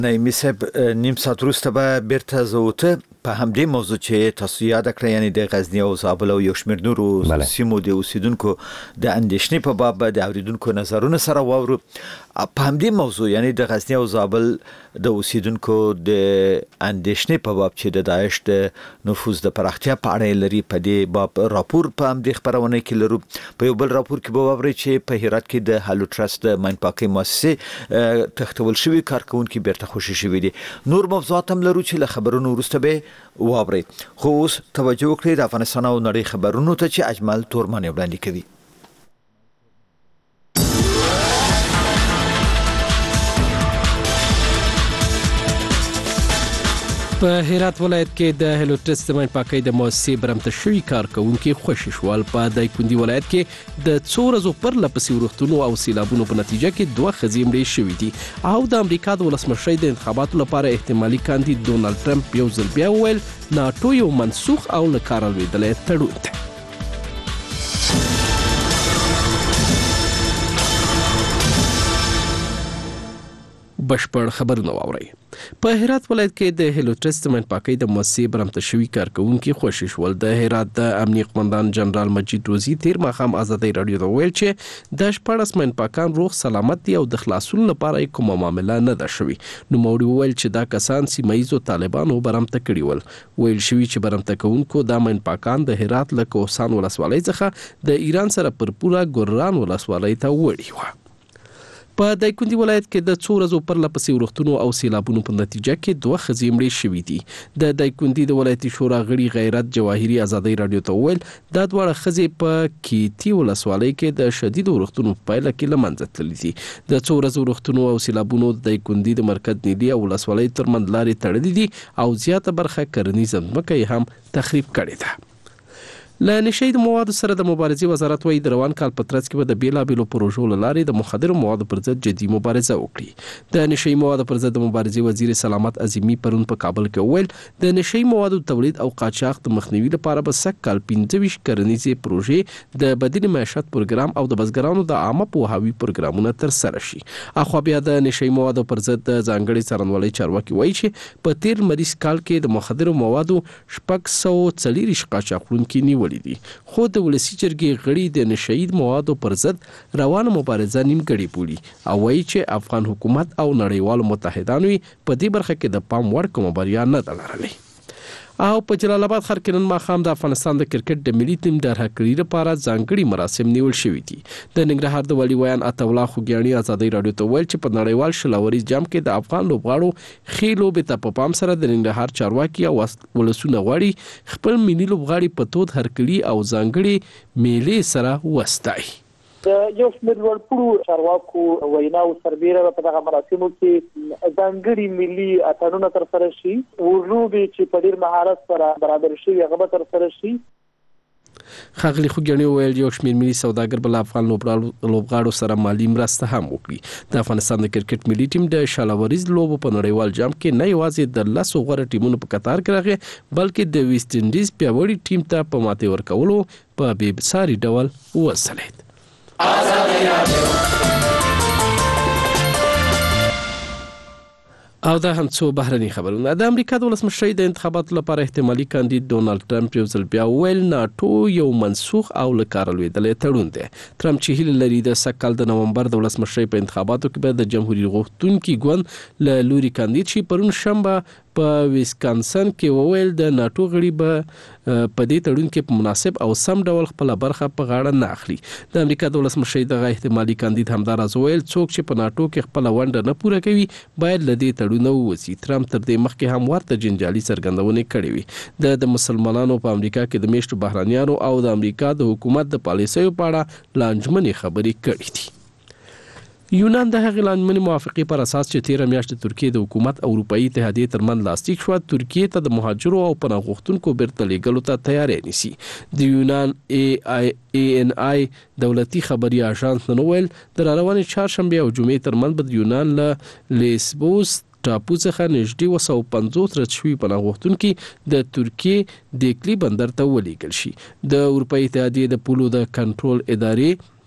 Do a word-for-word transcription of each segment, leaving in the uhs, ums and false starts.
نایمي صاحب نیم ساعت وروسته به بیرته زه په همدې موضوع چې تاسو یاد کړئ، یعنی د غزنی او زابل او یو شمېر نورو سیمو د اوسیدونکو د اندېښنې په باب د اوریدونکو نظرونه سره واورو. په همدې موضوع یعنی د غزنی او زابل د اوسیدونکو د اندېښنې په باب چې د داعش د نفوذ د پراختیا په اړه لري، په دې باب راپور په همدې خبرونه کې لرو. په یو بل راپور کې به واورئ چې په هرات کې د هالو ټرست د ماین پاکۍ مؤسسې تختول شوي کارکونکي بیرته خوشي شوي دي. نور موضوعات هم لرو چې له خبرونو وروسته به واورئ. خو اوس توجه وکړئ د افغانستان او نړۍ خبرونو ته چې اجمل تورمان وړاندې کوي. په هرات ولایت کې د هالو ټرست د ماین پاکۍ د مؤسسې برمته شوي کارکونکي خوشي شول. په دایکنډي ولایت کې د څو ورځو پرله پسې ورښتونو او سیلابونو په نتیجه کې دوه ښځې مړې شوې دي. او د امریکا د ولسمشرۍ د انتخاباتو لپاره احتمالي کاندید ډونالډ ټرمپ یو ځل بیا وویل ناټو یو منسوخ او له کاره لوېدلی تړون دی. بشپړ خبرونه واورئ. په هرات ولایت کې د هالو ټرست ماین پاکۍ د مؤسسې برمته شوي کارکونکي خوشي شول. د هرات د امنیه قومندان جنرال مجید روزي تیر ماښام ازادۍ راډیو ته وویل چې د شپاړس ماین پاکان روغ سلامت دي او د خلاصون لپاره کومه معامله نه ده شوې. نوموړي وویل چې دا کسان سیمه ییزو طالبانو برمته کړي ول. ویل شوي چې برمته کوونکو دا ماین پاکان د هرات له کوهستان ولسوالۍ څخه د ایران سره پر پوره ګران ولسوالۍ ته وړي وه. په دایکنډي ولایت کې د څو ورځو پرله پسې ورښتونو او سیلابونو په نتیجه کې دوه ښځې مړې شوې دي. د دایکنډي د ولایتي شورا غړي غیرت جواهري ازادۍ راډیو ته وویل دا دواړه ښځې په کیتي ولسوالۍ کې د شدیدو ورښتونو په پایله کې له منځه تللي دي. د څو ورځو ورښتونو او سیلابونو د دایکنډي د مرکز نیلي او ولسوالۍ ترمنځ لارې تړلې دي او زیاته برخه کرنیزه ځمکه یې هم تخریب کړې ده. له نشي د موادو سره د مبارزې وزارت وایي د روان کال په ترڅ کې به د بیلابیلو پروژو له لارې د مخدرو موادو پر ضد جدي مبارزه وکړي. د نشي موادو پر ضد د مبارزې وزیر سلامت عظیمي پرون په کابل کې وویل د نشي موادو تولید او قاچاق د مخنیوي لپاره به سږ کال پنځه ویشت کرنیزې پروژې د بدیل معیشت پروګرام او د بزګرانو د عامه پوهاوي پروګرامونه ترسره شي. اخوا بیا د نشي موادو پر ضد د ځانګړي څارنوالۍ چارواکي وایي چې په تیر لمریز کال کې د مخدرو موادو شپږ سوه څلېرویشت قاچاقونکي نیولي دي. خو د ولسي جرګې غړي د نشهید موادو پر ضد روانه مبارزه نیمګړې بولي او وایي چې افغان حکومت او نړیوالو متحدانو په دې برخه کې د پام وړ کومه بریا نه ده لرلې. او په جلال آباد ښار کې نن ماښام د افغانستان د کرکټ د ملي ټیم د هرکړې لپاره ځانګړي مراسم نیول شوي دي. د ننګرهار د والي ویان عطا الله خوږیاڼي ازادۍ راډیو ته وویل چې په نړیوال شل جام کې د افغان لوبغاړو ښې لوبې ته په پام سره د ننګرهار چارواکي او ولسونه غواړي خپل ملي لوبغاړي په تود هرکړې او ځانګړي میلې سره وستایي. د یو شمېر لوړپوړو چارواکو ویناو سربیره په دغه مراسمو کې ځانګړي ملي اتڼونه ترسره شي، ورلوبې چې په ډېر مهارت سره برابر شي هغه به ترسره شي. ښاغلي خوږیاڼي وویل یو شمېر ملي سوداګر به له افغان لوبغاړو سره مالي مرسته هم وکړي. د افغانستان د کرکټ ملي ټیم د شالاوریز لوبو په نړیوال جام کې نه یوازې د لسو غوره ټیمونو په کتار کې راغی بلکې د ویسټ انډیز پیاوړي ټیم ته په ماتې ورکولو په بې مثالي ډول وځلېد. او دا هم څو بهرني خبرونه. د امریکا د ولسمشرۍ د انتخاباتو لپاره احتمالي کاندید ډونالډ ټرمپ یو ځل بیا وویل ناټو یو منسوخ او له کاره لوېدلی تړون دی. ټرمپ چې هیله لري د سږ کال د نومبر د ولسمشرۍ په انتخاباتو کې به د جمهوریت غوښتونکي ګوند له لوري کاندید شي. پرون شنبه په ویسکانسن کې وویل د ناټو غړي به په دې تړون کې په مناسب او سم ډول خپل برخه په غاړه نه اخلي. د امریکا د ولسمشرۍ دغه احتمالي کاندید همداراز وویل څوک چې په ناټو کې خپل ونډه نه پوره کوي باید له دې تړونه ووځي. ټرمپ تر دې مخکې هم ورته جنجالي څرګندونې کړې وي. د د مسلمانانو په امریکا کې د میشتو بهرانیانو او د امریکا د حکومت د پالیسیو په اړه لانجمنې خبرې کړې دي. یونان د هغې لانجمنې موافقې پر اساس چې تیره میاشت د ترکیې د حکومت او اروپایي اتحادیې ترمنځ لاسلیک شوه ترکیې ته د مهاجرو او پناه غوښتونکو بیرته لیږلو ته تیاری نیسي. د یونان ای آی ای ان آی دولتي خبري اژانس نن وویل د راروانې چهارشنبې او جمعې ترمنځ به د یونان له لیسبوس ټاپو څخه نږدې اوه سوه پنځوس رد شوي پناه غوښتونکي د ترکیې دیکلي بندر ته ولیږل شي. د اروپایي اتحادیې د پولو د کنټرول ادارې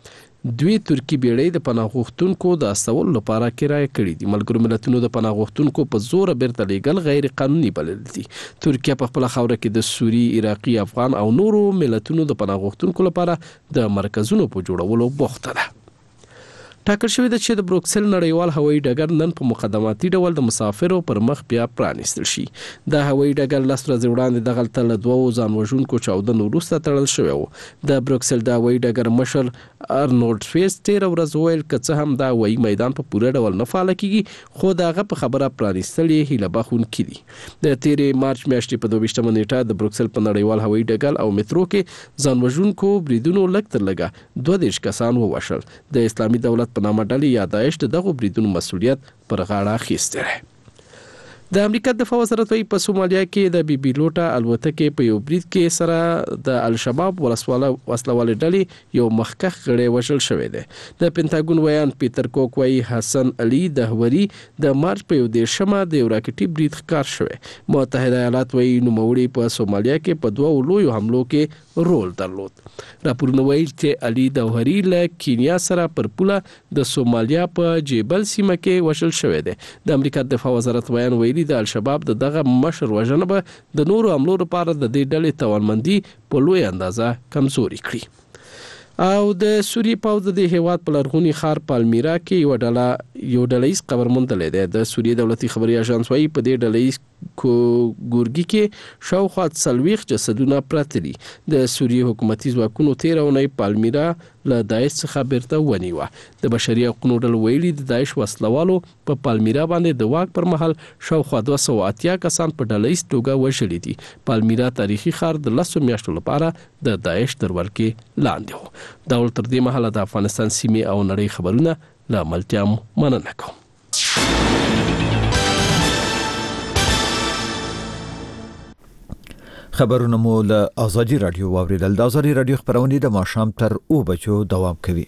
دوی ترکی بیړۍ د پناه غوښتونکو د استولو لپاره کرایه کړې دي. ملګرو ملتونو د پناه غوښتونکو په زور بیرته لیږل غیر قانوني بلل دي. ترکیه په خپل خاوره کې د سوری، عراقي، افغان او نورو ملتونو د پناه غوښتونکو لپاره د مرکزونو په جوړولو بوخته ده. ټاکل شوې ده چې د بروکسل نړیوال هوایي ډګر نن په مقدماتي ډول د مسافرو پر مخ بیا پرانیستل شي. د هوایي ډګر لس ورځې وړاندې دغلته له دوو ځانوژونکو چاودنو وروسته تړل شوی و. د بروکسل د هوایي ډګر مشر ارنولډ فیس تېره ورځ وویل که څه هم دا هوایي میدان په پوره ډول نه فعاله کیږي، خو د هغه په خبره پرانیستل یې هیله بخښونکي دي. د تېرې مارچ میاشتې په دوه نیټه د بروکسل په نړیوال هوایي ډګر او مترو کې ځانوژونکو بریدونو لږ تر لږه دوه دېرش کسان ووژل. د اسلامي دولت په نامه ډلې یا داعش د دغو بریدونو مسؤلیت پر غاړه اخیستی دی. د امریکا دفاع وزارت وايي په سومالیا کې د بي بي لوټه الوتکې په یو برید کې سره د الشباب وسلوالې ډلې یو مخکښ غړی وژل شوی دی. د پینټاګون ویان پیټر کوک وايي حسن علي د هوري د مارچ په یو دیرشمه د یو راکټي برید ښکار شوی. متحده ایالات وايي نوموړي په سومالیا کې په دوه لویو حملو کې رول درلود. راپورونه وايي چې علي د هوري له کینیا سره پر پوله د سومالیا په جبل سیمه کې وژل شوی دی. د امریکا دفاع وزارت ویان ویلي د الشباب د دغه مشر وژنه به د نورو حملو لپاره د دې ډلې توانمندي په لوی اندازه کمزوري کړي. او د سوریې پوځ د هیواد په لرغوني ښار پالمیرا کې یو ډله یو ډلهیز قبر موندلی دی. د سوریې دولتي خبري اژانس وايي په دې ډلهیز ګورګي کې شاوخوا څلوېښت جسدونه پراته دي. د سوریې حکومتي ځواکونو تېره اونۍ پالمیرا له داعش څخه بیرته ونیوه. د بشري حقوقو ډلو ویلي د داعش وسلوالو په پالمیرا باندې د واک پر مهال شاوخوا دوه سوه اتیا کسان په ډلهیز توګه وژلي دي. پالمیرا تاریخي ښار د لسو میاشتو لپاره د داعش تر ولکې لاندې و. دا ول تر دې مهاله د افغانستان سیمې او نړۍ خبرونه له ملتیا مو مننه کوم. خبرونه مو له آزادي رادیو واوریدل. د آزادي رادیو خبرونه د ماښام تر اوه بجو دوام کوي.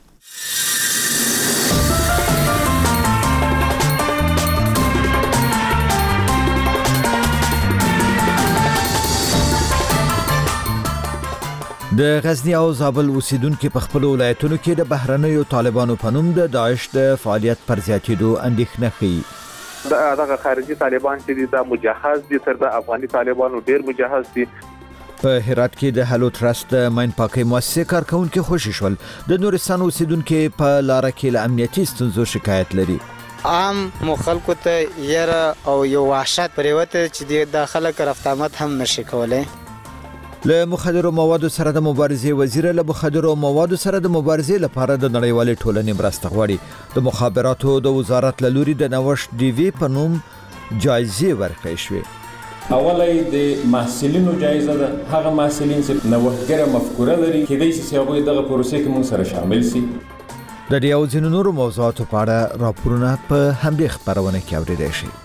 د غزنی او زابل اوسیدونکو په خپل ولایتونو کې د بهرنیو طالبانو په نوم د داعش د فعالیت پر زیاتېدو اندېښنه کوي. دغه خارجي طالبان چې د مجهز دي تر د افغاني طالبانو ډیر مجهز دي. په هرات کې د هلو ټرست ماین پاکي مؤسسې کارکونکو خوشی شول. د نورستان اوسیدونکو په لار کې له امنیتي ستونزو شکایت لري. عام مخالکو ته یره او یو وحشت پریوته چې د خلک رفتامت هم نشي کولای. له مخدرو موادو سره د مبارزې وزیر له مخدرو موادو سره د مبارزې لپاره د نړیوالې ټولنې مرسته غواړي. د مخابراتو د وزارت له لوري د نوښت ډي وی په نوم جایزې ورکړې شوې. اولای د محصلینو جایزه ده. هغه محصلین چې نوښتګره مفکوره لري کېدای شي چې هغوی دغه پروسې کې موږ سره شامل شي. د دې او ځینو نورو موضوعاتو په اړه راپورونه په همدې خبرونه کې اورېدای شئ.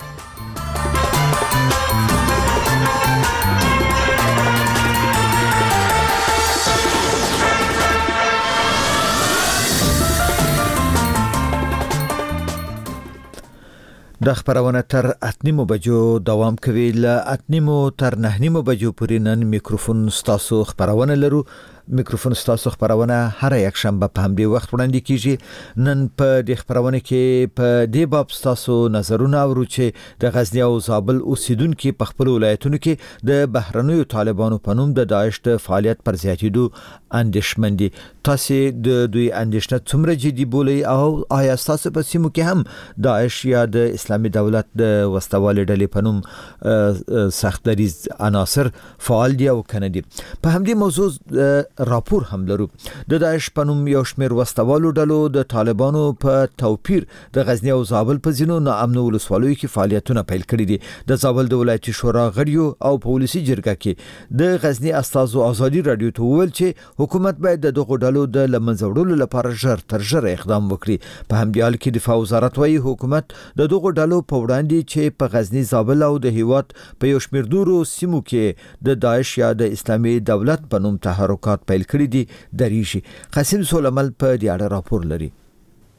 د خبرونه تر اتنیمو بجو دوام کوي. له اتنیمو تر نهنیمو بجو پورې نن میکروفون ستاسو خبرونه لرو. میکروفون ستاسو خبرونه هر یک شنبه په همدې وخت وړاندې کیږي. نن په دې خبرونه کې په دې باب ستاسو نظرونه اورو چې د غزنی او زابل اوسیدونکو په خپل ولایتونو کې د بهرنیو طالبانو په نوم د داعش د فعالیت پر زیاتېدو اندېښمن دي. تاسو د دوی اندېښنه څومره جدي بولئ او آیا تاسو په سیمو کې هم داعش یا د اسلامي دولت د وسلوالې ډلې په نوم سخت دریز عناصر فعال دي او کنه دي؟ په همدې موضوع راپور هم لرو. د داعش په نوم یو شمېر وسلوالو ډلو د طالبانو په توپیر د غزنی او زابل په ځینو ناامنو ولسوالیو کې فعالیتونه پیل کړي دي. د زابل د ولایتي شورا غړیو او پولیسي جرګه کې د غزنی استازو آزادي رادیو ته وویل چې حکومت باید د دغو ډلو د لمنځه وړلو لپاره ژر تر ژره اقدام وکړي. په همدې حال کې دفاع وزارت وايي حکومت د دغو ډلو په وړاندې چې په غزنی، زابل او د هیواد په یو شمېر نورو سیمو کې د داعش یا د اسلامي دولت په نوم تحرکات پیل کړی دي دریږي. قاسم سولمل په دې اړه راپور لري.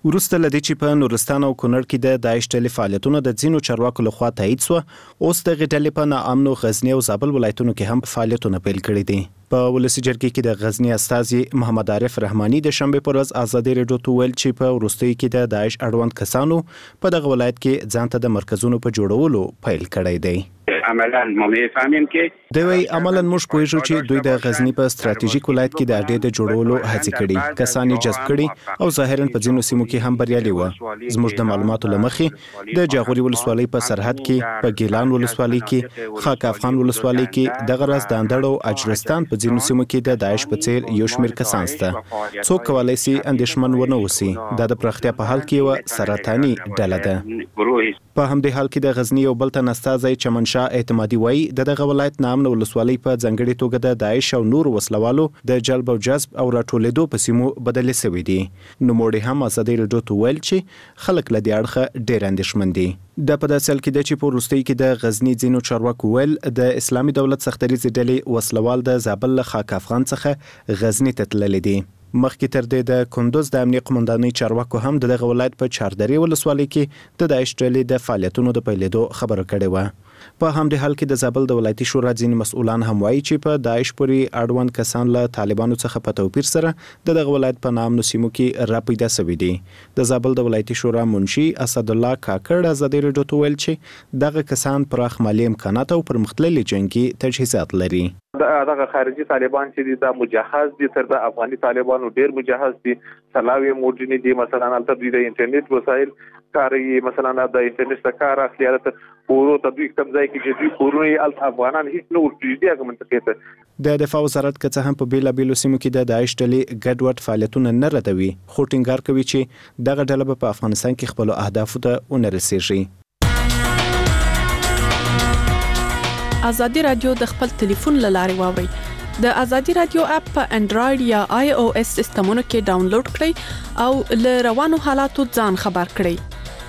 وروسته لدې چې په نورستان او کونړ کې د داعش ډلې فعالیتونه د ځینو چارواکو لخوا تایید شو، اوس دغه ډلې په ناامنو غزنی او زابل ولایتونو کې هم فعالیتونه پیل کړي دي. په ولسی جرګې کې د غزنی استازي محمد عارف رحماني د شنبه پر ورځ ازادي رادیو ته ویل چې په وروستي کې د داعش اړوند کسانو په دغه ولایت کې ځان ته د مرکزونو په جوړولو پیل کړی دی. عملاً ما میفهمیم که دوی عملاً موږ پوهیږو چې دوی د غزنی په ستراتیژیک ولایت کې د اډې د جوړولو هڅې کړي، کسان یې جذب کړي او ظاهراً په ځینو سیمو کې هم بریالي وو. زموږ د معلوماتو لمخې د جاغوري ولسوالۍ په سرحد کې، په ګیلان ولسوالۍ کې، خاک افغان ولسوالۍ کې، دغه راز د اندړ او اجرستان په ځینو سیمو کې د داعش په څیر یو شمېر کسان شته. څوک کولی شي اندېښمن ونه اوسي، دا د پراختیا په حال کې یوه سرطاني ډله ده. په همدې حال کې د غزنی یو بل تن استازی چمنشاه اعتمادي وایي د دغه ولایت نامنه ولسوالۍ په ځانګړې توګه د داعش او نورو وسلوالو د جلب او جذب او راټولېدو په سیمو بدلې شوې دي. نوموړي هم ازادي رادیو ته ویل چې خلک له دې اړخه ډېر اندېښمن دي. د په داسې حال کې ده چې په وروستۍ کې د غزني ځینو چارواکو ویل د اسلامي دولت سختریزې ډلې وسلوال د زابل له خاک افغان څخه غزني ته تللي دي. مخکې تر دې د کندوز د امنیه قومندانۍ چارواکو هم د دغه ولایت په چاردرې ولسوالۍ کې د داعش ډلې د فعالیتونو د پیلېدو خبره کړې وه. په همدې حال کې د زابل د ولایتي شورا ځینې مسؤلان هم وایي چې په داعش پورې اړوند کسان له طالبانو څخه په توپیر سره د دغه ولایت په نامنو سیمو کې راپیدا شوي دي. د زابل د ولایتي شورا منشي اسد الله کاکړ ازادي رادیو ته ویل چې دغه کسان پراخ مالي امکانات او پرمختللي جنگي تجهیزات لري. دغه خارجي طالبان چې دي دا مجهز دي تر د افغاني طالبانو ډیر مجهز دي. سلاوي موډرني دي، مثلا البته د انټرنیټ وسایل کاروي، مثلا د انټرنیټ څخه کار اخلي. البته پورو تدوی کم ځای کې چې دوی پورونه ال افغانان هیڅ نو ورته هغه منطقه ته د دفاع وزارت که څه هم په بیلا بیلو سیمو کې د داعش ډلې ګډوډ فعالیتونه نه ردوي، خو ټینګار کوي چې دغه ډله په افغانستان کې خپل اهدافو ته ونه رسیږي. ازادي رادیو د خپل ټلیفون له لارې واوري. د ازادي رادیو اپ په انډراید یا آی او اس سیستمونو کې ډاونلوډ کړئ او له روانو حالاتو ځان خبر کړئ.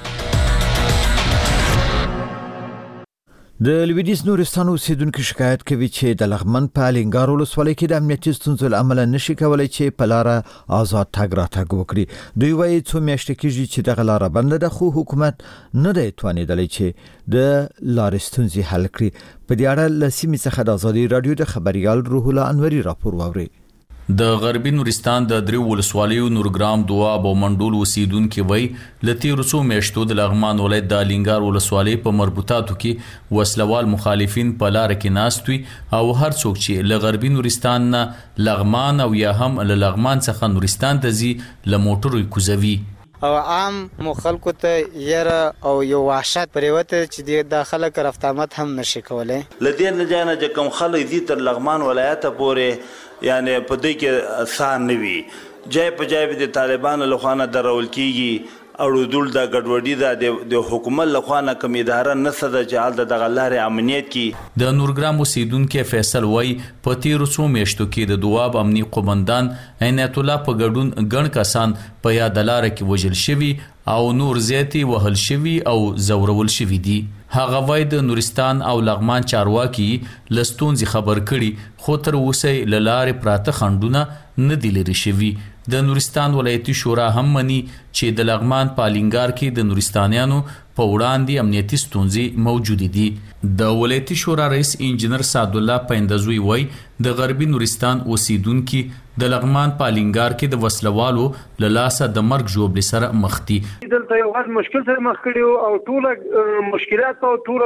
د لویدیځ نورستان اوسیدونکو شکایت کوي چې د لغمن په الینګار ولسوالۍ کې د امنیتي ستونزو له امله نشي کولای چې په لاره آزاد تګ راتګ وکړي. دوی وایي څو میاشتې کېږي چې دغه لاره بنده ده، خو حکومت نه دی توانېدلی چې د لارې ستونزې حل کړي. په دې اړه له سیمې څخه د ازادي راډیو د خبریال روح الله انوري راپور واورئ. د غربي نورستان د دریو ولسوالیو نورګرام دواب او منډول اوسیدونکو وای لتی رسو میشتو د لغمان ولایت د الینګار ولسوالۍ په مربوطاتو کې وسلوال مخالفین په لار کې ناستوي او هر څوک چې له غربي نورستان نه لغمان او یا هم له لغمان څخه نورستان ته ځي له موټرو کوزوي او عام مخالکو ته یره او یو وحشت پریوته چې د خلک رفتامت هم نشي کولای. لدې نه جانه چې کوم خلک دي تر لغمان ولایت پورې یعنی په دې کې آسان نه وي، جای په جای د طالبانو لخوا نه درول کیږي او دول د ګډوډي د د حکومت لخوا نه کوم اداره نه سده چې حال د غلارې امنیت کی. د نورګرام اوسیدونکو فیصل وای په تیر څو میاشتو کې د دواب امنی قومندان عنایت الله په ګډون ګڼ کسان په یاد لار کې وژل شوی او نور زیاتی وهل شوی او زورول شوی دي. هغه وای د نورستان او لغمان چارواکي لستونځي خبر کړي، خو تر اوسه لاره پراته خندونه نه دی لري شوی. د نورستان ولایتي شورا هم مني چې د لغمان په الینګار کې د نورستانیانو په وړاندې امنیتي ستونزې موجود دي. د ولایتي شورا رئیس انجنیر سعد الله پیندزوی وای د غربي نورستان اوسیدونکو د لغمان په الینګار کې د وسلوالو له لاسه د مرګ ژوبل سره مخ دي. دلته یو غټ مشکل سره مخ کړي او ټول مشکلات او ټول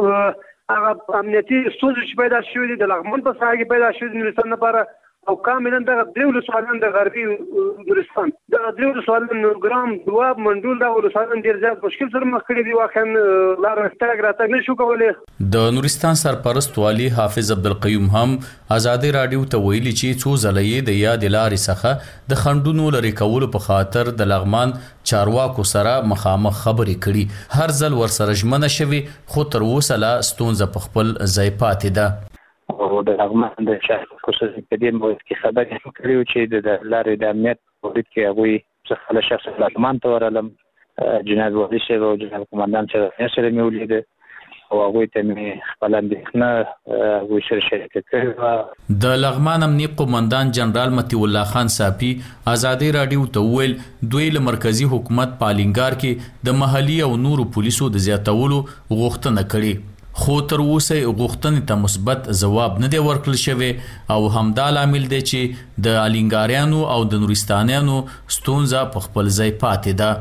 هغه امنیتي ستونزې چې پیدا شوې دي د لغمان په ساحه کې پیدا شوې دي نورستان لپاره او کاملا د دریو ولسوالیو د غربي نورستان د دریو ولسوالیو نورګرام دواب منډول د ولسوالیو ډیر زیات مشکل سره مخ کړي دي، واخا لار تګ راتګ نشو کولای. د نورستان سرپرست والی حافظ عبدالقیوم هم ازادي راډیو ته ویلي چې څو ځلې د یاد لارې څخه د خندونو لري کولو په خاطر د لغمان چارواکو سره مخامخ خبرې کړي، هر ځل ورسره ژمنه شوي خو تر اوسه لا ستونزه په خپل ځای پاتې ده. او د لغمان د شهر خصوصي په دې موضوع کې خبرې کړې چې د لارې د امنیت په وړاندې کې هغه څخه له شخص لغمان ته ورالم جناب وحید شه او جناب قومندان سره سره مې ولید او هغه ته مې خپل اندېښنه وشر شریک کړه. د لغمان امنیه قومندان جنرال مطیع الله خان صافي آزادي رادیو ته ویل دوی له مرکزی حکومت پالینګار کې د محلي او نورو پولیسو د زیاتولو غوښتنه کړې، خو تر اوسه غوښتنې ته مثبت ځواب نه دی ورکړل شوی او همدا لامل دی چې د الینګاریانو او د نورستانیانو ستونزه په خپل ځای پاتې ده.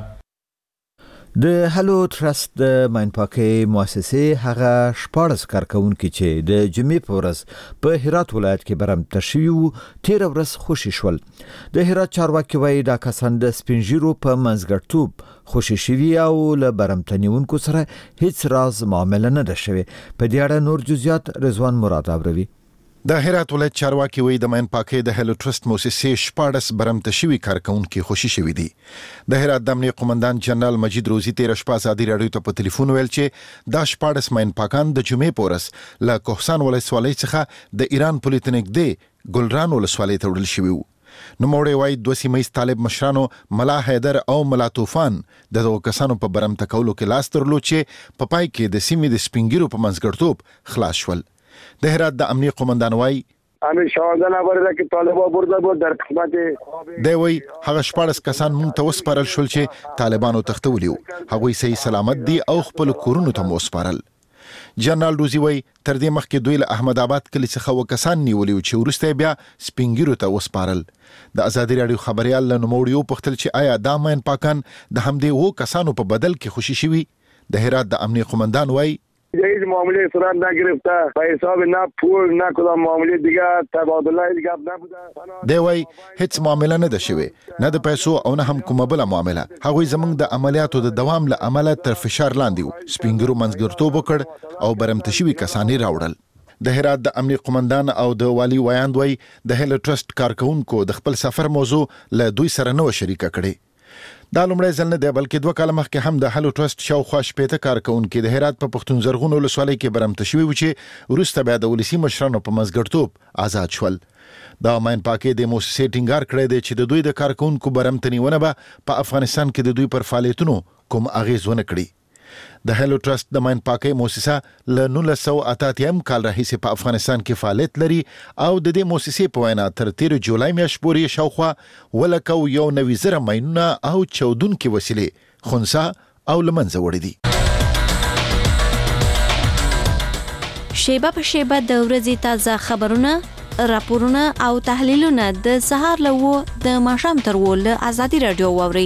د هلو ټرست د ماینپاکۍ مؤسسې هغه شپاړس کارکونکي چې د جمعې په ورځ په هرات ولایت کې برمته شوي وو تېره ورځ خوشي شول. د هرات چارواکي وایي دا کسان د سپینږیرو په منځګړیتوب خوشي شوي او له برمته نیونکو سره هیڅ راز معامله نه ده شوې. په دې اړه نور جزئیات رضوان مراد اوري. د هرات ولایت چارواکي وایي د ماینپاکۍ د هلو ټرست مؤسسې شپاړس برمته شوي کارکونکي خوشي شوي دي. د هرات د امنیه قومندان جنرال مجید روزي تېره شپه ازادي راډیو ته په ټلیفون ویل چې دا شپاړس ماینپاکان د جمعې په ورځ له کوهستان ولسوالۍ څخه د ایران پولې ته نږدې ګلران ولسوالۍ ته وړل شوي وو. نوموړی وایي دوه سیمه ییز طالب مشرانو ملا حیدر او ملا طوفان د دغو کسانو په برمته کولو کې لاس درلود چې په پای کې د سیمې د سپینګیرو په منځګړیتوب خلاص شول. د هرات د امنیه قومندان وایي امیر شاهزاده برده کې طالبان برده بود در خدمت دی. وایي هغه شپاړس کسان مونږ ته وسپارل شول چې طالبانو تښتولي وو، هغوی صحیح سلامت دي او خپل کورونو ته مو وسپارل. جنرال روزي وایي تر دې مخکې دوی له احمد آباد کلي څخه اووه کسان نیولي وو چې وروسته بیا سپینګیرو ته وسپارل. د ازادي راډیو خبريال له نوموړي وپوښتل چې آیا دا ماینپاکان د همدې اووه کسانو په بدل کې خوشي شوي؟ د هرات د امنیه قومندان وایي هیچ معامله صورت نگرفته، به حساب نه پول نه کدام معامله دیگه تبادله دیگه نبوده. دی وایي هیڅ معامله نه ده شوې، نه د پیسو او نه هم کومه بله معامله. هغوی زموږ د عملیاتو د دوام له امله تر فشار لاندې وو. سپینګیرو منځګړیتوب وکړ او برمته شوي کسان یې راوړل. د هرات د امنیه قومندان او د والي ویاند وایي د هلو ټرست کارکونکو د خپل سفر موضوع له دوی سره نه و شریکه کړې. دا لومړی ځل نه دی بلکې دوه کاله مخکې هم د هلو ټرست شاوخوا شپېته کارکونکي د هرات په پښتون زرغون ولسوالۍ کې برمته شوي وو چې وروسته بیا د ولسي مشرانو په منځګړیتوب آزاد شول. دا ماینپاکۍ د مؤسسې ټینګار کړی دی چې د دوی د کارکونکو برمته نیونه به په افغانستان کې د دوی پر فعالیتونو کوم اغیز ونه کړي. د هلو ټرست د ماینپاکۍ مؤسسه له نولس سوه اته اتیا کال راهیسې په افغانستان کې فعالیت لري او د دې مؤسسې په وینا تر تېرې جولای میاشتې پورې شاوخوا اووه لکه او یو نوي زره ماینونه او چاودونکې وسیلې خنثی او له منځه وړي دي. شیبه په شیبه د ورځې تازه خبرونه، راپورونه او تحلیلونه د سهار له اووه د ماښام تر اووه له ازادي راډیو واورئ.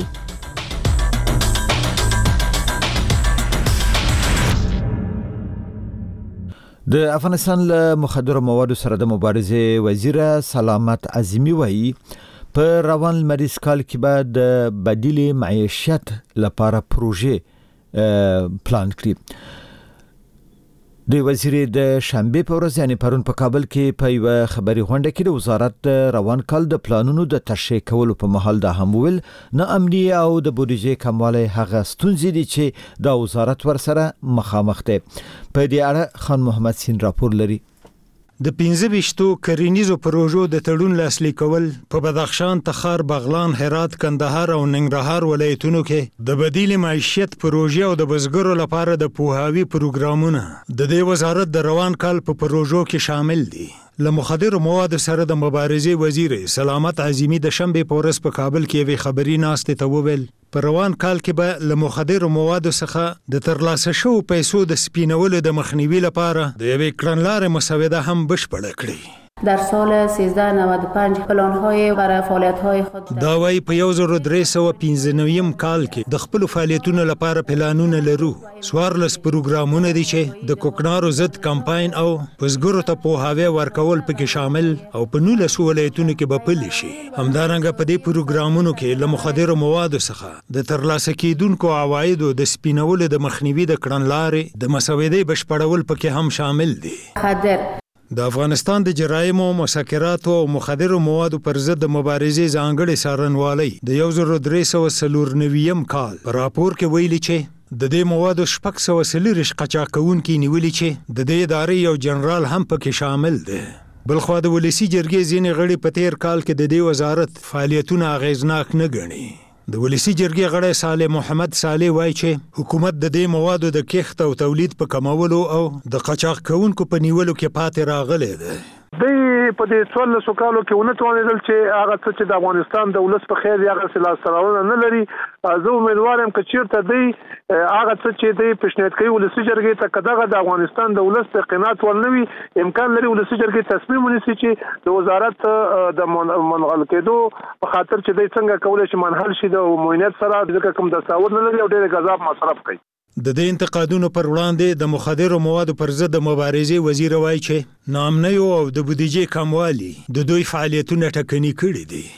د افغانستان له مخدره موادو سره د مبارزې وزیر سلامت عظیمی وایي په روان لمریز کال کې به د بدیل معیشت لپاره پروژې پلان کړي. د وزیر د شنبه په ورځ یعنی پرون په کابل کې په یو خبري غونډه کې د وزارت د روان کال د پلانونو د تشریح کولو په مهال د همول نه امني او د بودیجې کموالی هغه ستونزې دي چې د وزارت ورسره مخامخ دي. په دې اړه خان محمد سین راپور لري. د پنځه ویشتو کرنیزو پروژو د تړون لاسلیک کول په بدخشان، تخار، بغلان، هرات، کندهار او ننګرهار ولایتونو کې د بدیل معیشت پروژې او د بزګرو لپاره د پوهاوي پروګرامونه د دې وزارت د روان کال په پروژو کې شامل دي. له مخدرو موادو سره د مبارزې وزیر سلامت عظیمی د شنبه په ورځ په کابل کې یوې خبري ناستې ته وویل په روان کال کې به له مخدرو موادو څخه د ترلاسه شوو پیسو د سپینولو د مخنیوي لپاره د یوې کړنلارې مسوده هم بشپړه کړي. در سال سیزده نود و پنج پلان‌های برای فعالیت‌های خود دا وایي په یو زر درې سوه پنځه نوي کال کې د خپل فعالیتونو لپاره پلانونه لرو. څوارلس پروګرامونه دي چې د کوکنارو ضد کمپاین او بزګرو ته پوهاوی ورکول پکې شامل او په نولسو ولایتونو کې به پلي شي. همدارنګه په دې پروګرامونو کې له مخدرو موادو څخه د ترلاسه کیدونکو عوایدو د سپینولو د مخنیوي د کړنلارې د مسودې بشپړول پکې هم شامل دي. خدر د افغانستان د جرایمو، مسکراتو او مخدرو موادو پر ضد د مبارزې ځانګړي څارنوالۍ د یو زر درې سوه څلور نوي کال په راپور کې ویلي چې د دې موادو شپږ سوه څلوېښت قاچاقونکي نیولي چې د دې ادارې یو جنرال هم پکې شامل دی. بلخوا د ولسي جرګې ځینې غړي په تیر کال کې د دې وزارت فعالیتونه اغیزناک نه ګڼي. د ولسی جرګې غړی صالح محمد صالح وایي چې حکومت د دې موادو د کښت او تولید په کمولو او د قاچاق کوونکو په نیولو کې پاتې راغلی دی. دوی په دې څوارلسو کالو کې ونه توانېدل چې هغه څه چې د افغانستان د ولس په خیر هغه لاسته راوړنه نه لري. زه امیدوار یم که چېرته دوی هغه څه چې دوی پیشنهاد کوي ولسي جرګې ته، که دغه د افغانستان د ولس د قناعت وړ نه وي، امکان لري ولسي جرګې تصمیم ونیسي چې د وزارت د منحل کېدو په خاطر چې دوی څنګه کولی شي منحل شي د عمومیت سره، ځکه کوم دستاور نه لري او ډېر غذاب مصرف کوي. د دې انتقادونو پر وړاندې د مخدرو موادو پر ضد د مبارزې وزیر وایي چې ناامنیو او د بودیجې کموالي د دوی فعالیتونه ټکني کړي دي.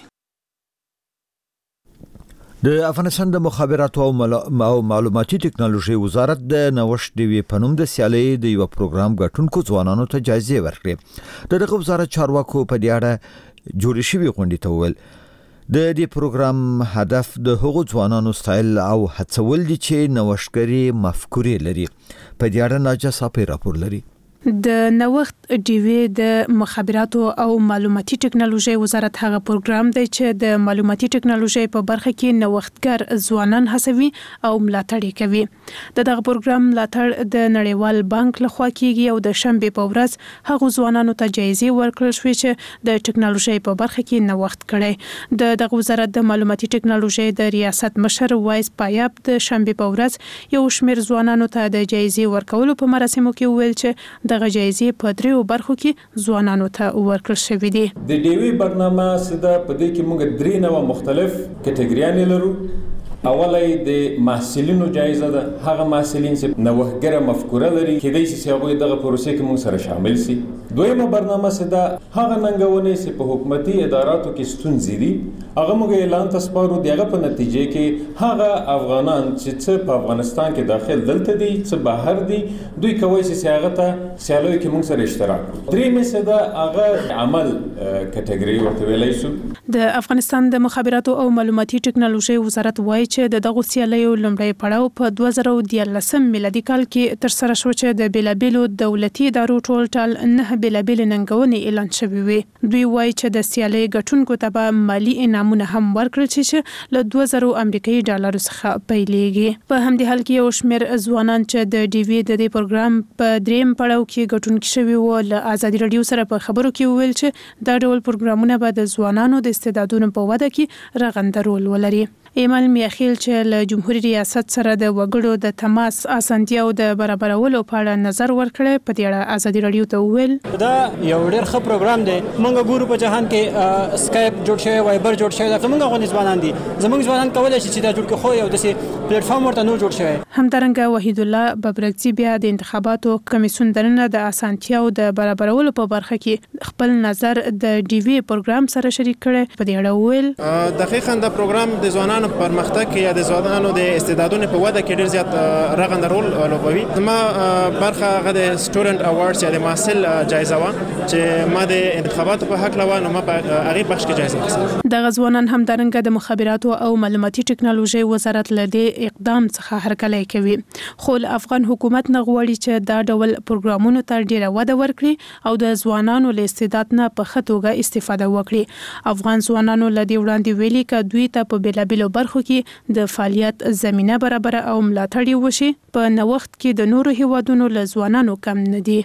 د افغانستان د مخابراتو او معلوماتي ټکنالوژي وزارت د نوښت ډیوې په نوم د سیالۍ د یو پروګرام ګټونکو ځوانانو ته جایزې ورکړې. د دغه وزارت چارواکو په دې اړه جوړې شوې غونډې ته وویل د دې پروګرام هدف د هغو ځوانانو ستایل او هڅول دي چې نوښتګري مفکورې لري. په دې اړه ناجا صافي راپور لري. د نوښت ډیوې د مخابراتو او معلوماتي ټکنالوژي وزارت هغه پروګرام دی چې د معلوماتي ټکنالوژي په برخه کې نوښتګر ځوانان هڅوي او ملاتړ کوي. د دغه پروګرام ملاتړ د نړیوال بانک لخوا کیږي او د شنبه په ورځ هغه ځوانانو ته جایزې ورکړل شوې چې د ټکنالوژي په برخه کې نوښت کړي. د دغه وزارت د معلوماتي ټکنالوژي د ریاست مشر وایس پایاب د شنبه په ورځ یو شمېر ځوانانو ته د جایزې ورکولو په مراسمو کې ویل چې دغه جایزې په دریو برخو کې ځوانانو ته ورکړل شوې دي. د ډیوی برنامه سده په دې کې موږ درې نوع مختلف کټګریانې لرو. اولای د محصلینو جایزه ده، هغه محصلین چې نوښتګره مفکوره لري کېدای شي هغه دغه پروسې کې موږ سره شامل شي. دویمه برنامه سده هغه ننګونې چې په حکومتي اداراتو کې ستونزې دي، هغه موږ اعلان تسپارو. دغه په نتیجه کې هغه افغانان چې څه په افغانستان کې داخل دلته دي څه بهر دي، دوی کوي چې هغه ته سیالوي کې موږ سره اشتراک وکړي. درېمه سده هغه عمل کټګوري ورته ویلای شو. د افغانستان د مخابراتو او معلوماتي ټکنالوژي وزارت وایي چې د دغه سیالیو لومړی پړاو په دوه زره دیارلسم میلادي کال کې تر سره شو چې د بیلابیلو دولتي ادارو ټول ټال نه بیلابیل ننګونې اعلان شوې وي. دوی وایي چې د سیالۍ ګټونکو ته به مالی انعامونه هم ورکړل شي چې له دوه زره امریکایي ډالرو څخه پیلېږي. په همدې حال کې یو شمېر ځوانان چې د ډي وي د دې پروګرام په دریم پړاو کې ګټونکي شوي وو له ازادي راډیو سره په خبرو کې وویل چې دا ډول پروګرامونه به د ځوانانو د استعدادونو په وده کې رغنده رول ولري. ایمل میاخیل چې له جمهوریت ریاست سره د وګړو د تماس اسانتیاو د برابرولو په اړه نظر ورکړی، په دې اړه ازادي راډیو ته وویل دا یو ډېر ښه پروګرام دی. موږ ګورو په جهان کې سکایپ جوړ شوی، وایبر جوړ شوی، دا زموږ غوښتنې ځوانان دي. زموږ ځوانان کولای شي چې دا جوړ کړي، خو یو داسې پلیټ فارم ورته نو جوړ شوی. همدارنګه وحید الله ببرکزي بیا د انتخاباتو کمیسیون درنه د اسانتیاو د برابرولو په برخه کې خپل نظر د ډي وي پروګرام سره شریک کړي. په دې اړه وویل دقیقاً دا پروګرام د ځوانانو پرمختګ یا د ځوانانو د استعدادونو په وده کې ډېر زیات رغنده رول لوبوي. زما برخه هغه د سټوډنټ اوارډز یا د محصل جایزه وه چې ما د انتخاباتو په حق لوه نو ما په هغې بخش کې جایزه اخیسته. دغه ځوانان همدارنګه د مخابراتو او معلوماتي ټکنالوژي وزارت له دې اقدام څخه هرکلی کوي، خو افغان حکومت نه غواړي چې دا ډول پروګرامونو ته ډیره وده ورکړي او د ځوانانو له استعداد نه په ښه توګه استفاده وکړي. افغان ځوانانو له دې وړاندې ویلي چې دوی ته په بیلابیلو برخو کې د فعالیت زمینه برابر او ملاتړ وشي. په نوښت کې د نورو هیوادونو له ځوانانو کم نه دي.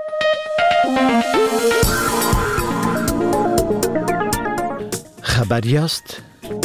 خبر یاست؟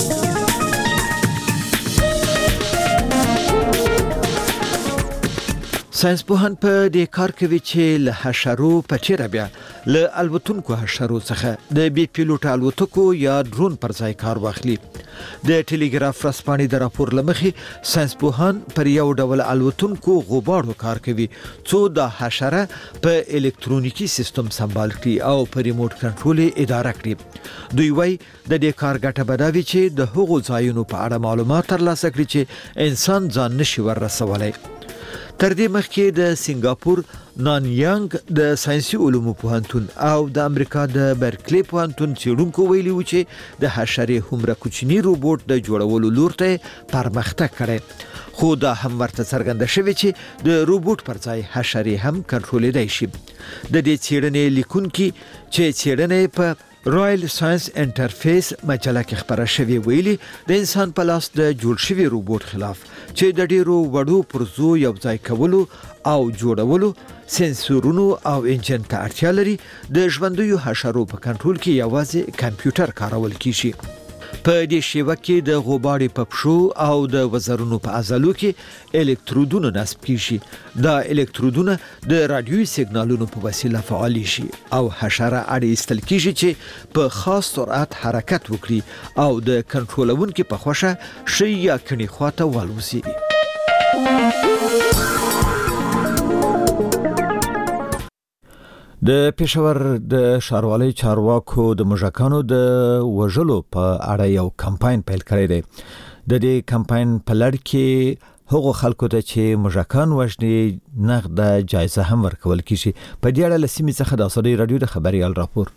ساينس پوهان په دې کار کوي چې له حشرو په چیرې بیا له الوتونکو حشرو څخه د بي پیلوټ الوتکو یا ډرون پر ځای کار واخلي. د ټلګراف رسپانې د راپور لمخې ساينس پوهان پر یو ډول الوتونکو غباړو کار کوي څو د حشره په الکترونیکی سیستم سمبال کړي او په ریموټ کنټرول اداره کړي. دوی وايي د دې کار ګټه بداوي چې د هغو ځایونو په اړه معلومات ترلاسه کړي چې انسان ځان نشي ورسولای. تر دې مخکې د سنگاپور نانیانګ د ساينسي علومو پوهنتون او د امریکا د برکلی پوهنتون څېړونکو ویلي و چې د حشرې هومره کوچني روبوټ د جوړولو لور ته پرمختګ کړی، خو دا هم ورته څرګنده شوې چې د روبوټ پر ځای حشرې هم کنټرولېدای شي. د دې څېړنې لیکونکي چې څېړنې په رایل ساينس انټرفیس مجله کې خبره شوې ویلي د انسان په لاس د جوړ شوی روبوټ خلاف چې د ډیرو وړو پرزو یو ځای کولو او جوړولو سنسورونو او انجن ته اړتیا لري د ژوندیو حشرو په کنټرول کې یوازې کمپیوټر کارول کیږي. په دې شیوه کې د غوباړې په پښو او د وزرونو په عضلو کې الکترودونه نصب کیږي. دا الکترودونه د رادیوي سیګنالونو په وسیله فعال شي او حشره اړې استل کیږي چې په خاص سرعت حرکت وکړي او د کنټرولونکو په خوښه شي یا کني خواته والوزي. د پېښور د ښاروالۍ چارواکو د موږکانو د وژلو په اړه یو کمپاین پیل کړی دی. د دې کمپاین په لړ کې هغو خلکو ته چې موږکان وژني نغده جایزه هم ورکول کیږي. په دې اړه له سیمې څخه د ازادي رادیو د خبريال راپور.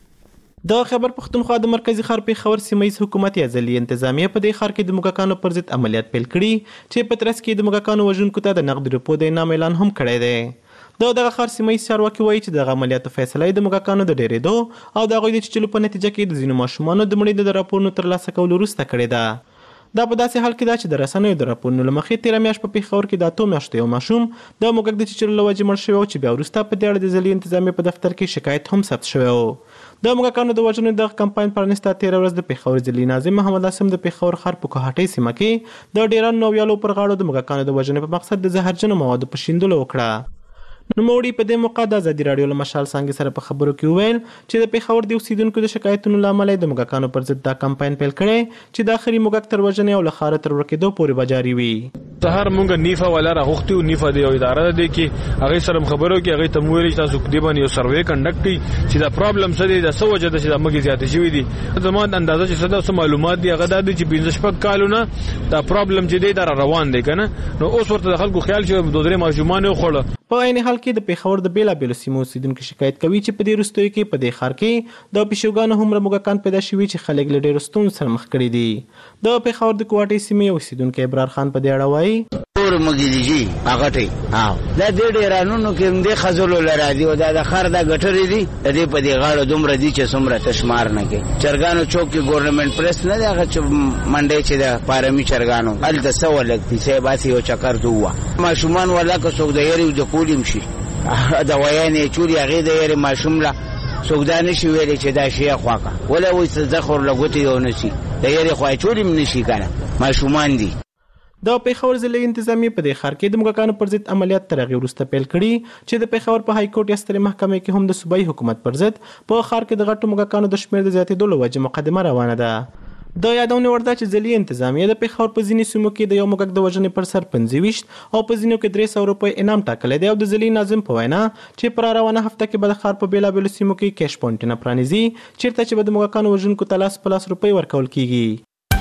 د خبر پښتونخوا د مرکزی ښار پېښور سیمه ییز حکومت ازلي انتظامیه په دې ښار کې د موږکانو پر ضد عملیات پیل کړي چې په ترڅ کې د موږکانو وژونکو ته د نغد روپو د انعام اعلان هم کړی دی. د دغه ښار سیمه ییز چارواکي وایي چې د عملیاتو فیصله د موږکانو د ډېرېدو او د هغوی د چیچلو په نتیجه کې د ځینو ماشومانو د مړینې د راپورونو ترلاسه کولو وروسته کړې ده. دا په داسې حال کې ده چې د رسنیو د راپورونو له مخې تېره میاشت په پېښور کې د اتو میاشتو یو ماشوم د موږک د چیچلو له وجې مړ شوی و چې بیا وروسته په دې اړه د ضلعي انتظامیې په دفتر کې شکایت هم ثبت شوی و. د موږکانو د وژنې دغه کمپاین پرانیسته تېره ورځ د پېښور ضلعي ناظم محمد عاصم د پېښور ښار په کوهاټۍ سیمه کې د ډېرانو نویالو پر غاړو د موږکانو د وژنې په مقصد د زهرجنو موادو په شیندلو وکړه. نوموړي په دې موقع د ازادي رادیو له مشال څانګې سره په خبرو کې وویل چې د پېښور د اوسیدونکو د شکایتونو له امله د موږکانو پر ضد دا کمپاین پیل کړی چې د اخري موږک تر وژنې او له ښاره تر ورکېدو پورې به جاري وي. سهار مونږ نیفه ولا راغوښتي او نیفه د یو اداره ده کې هغه سره خبرو کې هغه ته ویل چې تاسو دې باندې یو سروې کنډکټ کړئ چې دا پرابلم څه دی د څه وجه ده چې دا مګي زیات شوی دي. زموږ اندازه چې څه د معلومات دی هغه د چې پنځه شپږ کالونه دا پرابلم چې دی دا روان دی کنه نو اوس ورته د خلکو خیال چې دوه درې ماشومان یې خوړه. په عین حال کې د پېښور د بیلابېلو سیمو اوسیدونکو شکایت کوي چې په دې وروستیو کې په دې ښار کې د پیشوګانو هومره موږکان پیدا شوي چې خلک له ډېرو ستونزو سره مخ کړي دي. د پېښور د کوهاټۍ سیمې اوسیدونکی ابرار خان په دې اړه وایي ټول مګیږي هغه ټي ها دا د ډیرانو کې هم د خزلو لراځي او دا د خر د غټرې دي د دې په دې غاړه دومره دي چې څومره تشمار نه کې چرګانو چوک کې ګورنمنت پریس نه دی هغه چې منډه چې د پارامي چرګانو ال د سو لګتي سه باسي او چکر دوه ماشومان ولا که څوک د یری د کولیم شي دا وایي چوري هغه د یری ماشوم لا سوګدان شي ویلې چې دا شی خواکا ولا وې څه ځخور لګوتي یو نشي د یری خوای چوري نشي کنه ماشومان دي. د پېښور ضلعي انتظامیې په دې ښار کې د موږکانو پر ضد عملیات تر هغې وروسته پیل کړي چې د پېښور په های کورټ یا سترې محکمې کې هم د صوبایي حکومت پر ضد په ښار کې د غټو موږکانو د شمېر د زیاتېدو له وجې مقدمه روانه ده. د یادونې وړ ده چې ضلعي انتظامیې د پېښور په ځینې سیمو کې د یو موږک د وژنې پر سر پنځه ویشت او په ځینو کې درې سوه روپۍ انعام ټاکلی دی او د ضلعي ناظم په وینا چې پر روانه هفته کې به د ښار په بېلابېلو سیمو کې کیش پوینټونه پرانیزي چېرته چې به د موږکانو وژونکو ته لاس په لاس روپۍ ورکول کیږي.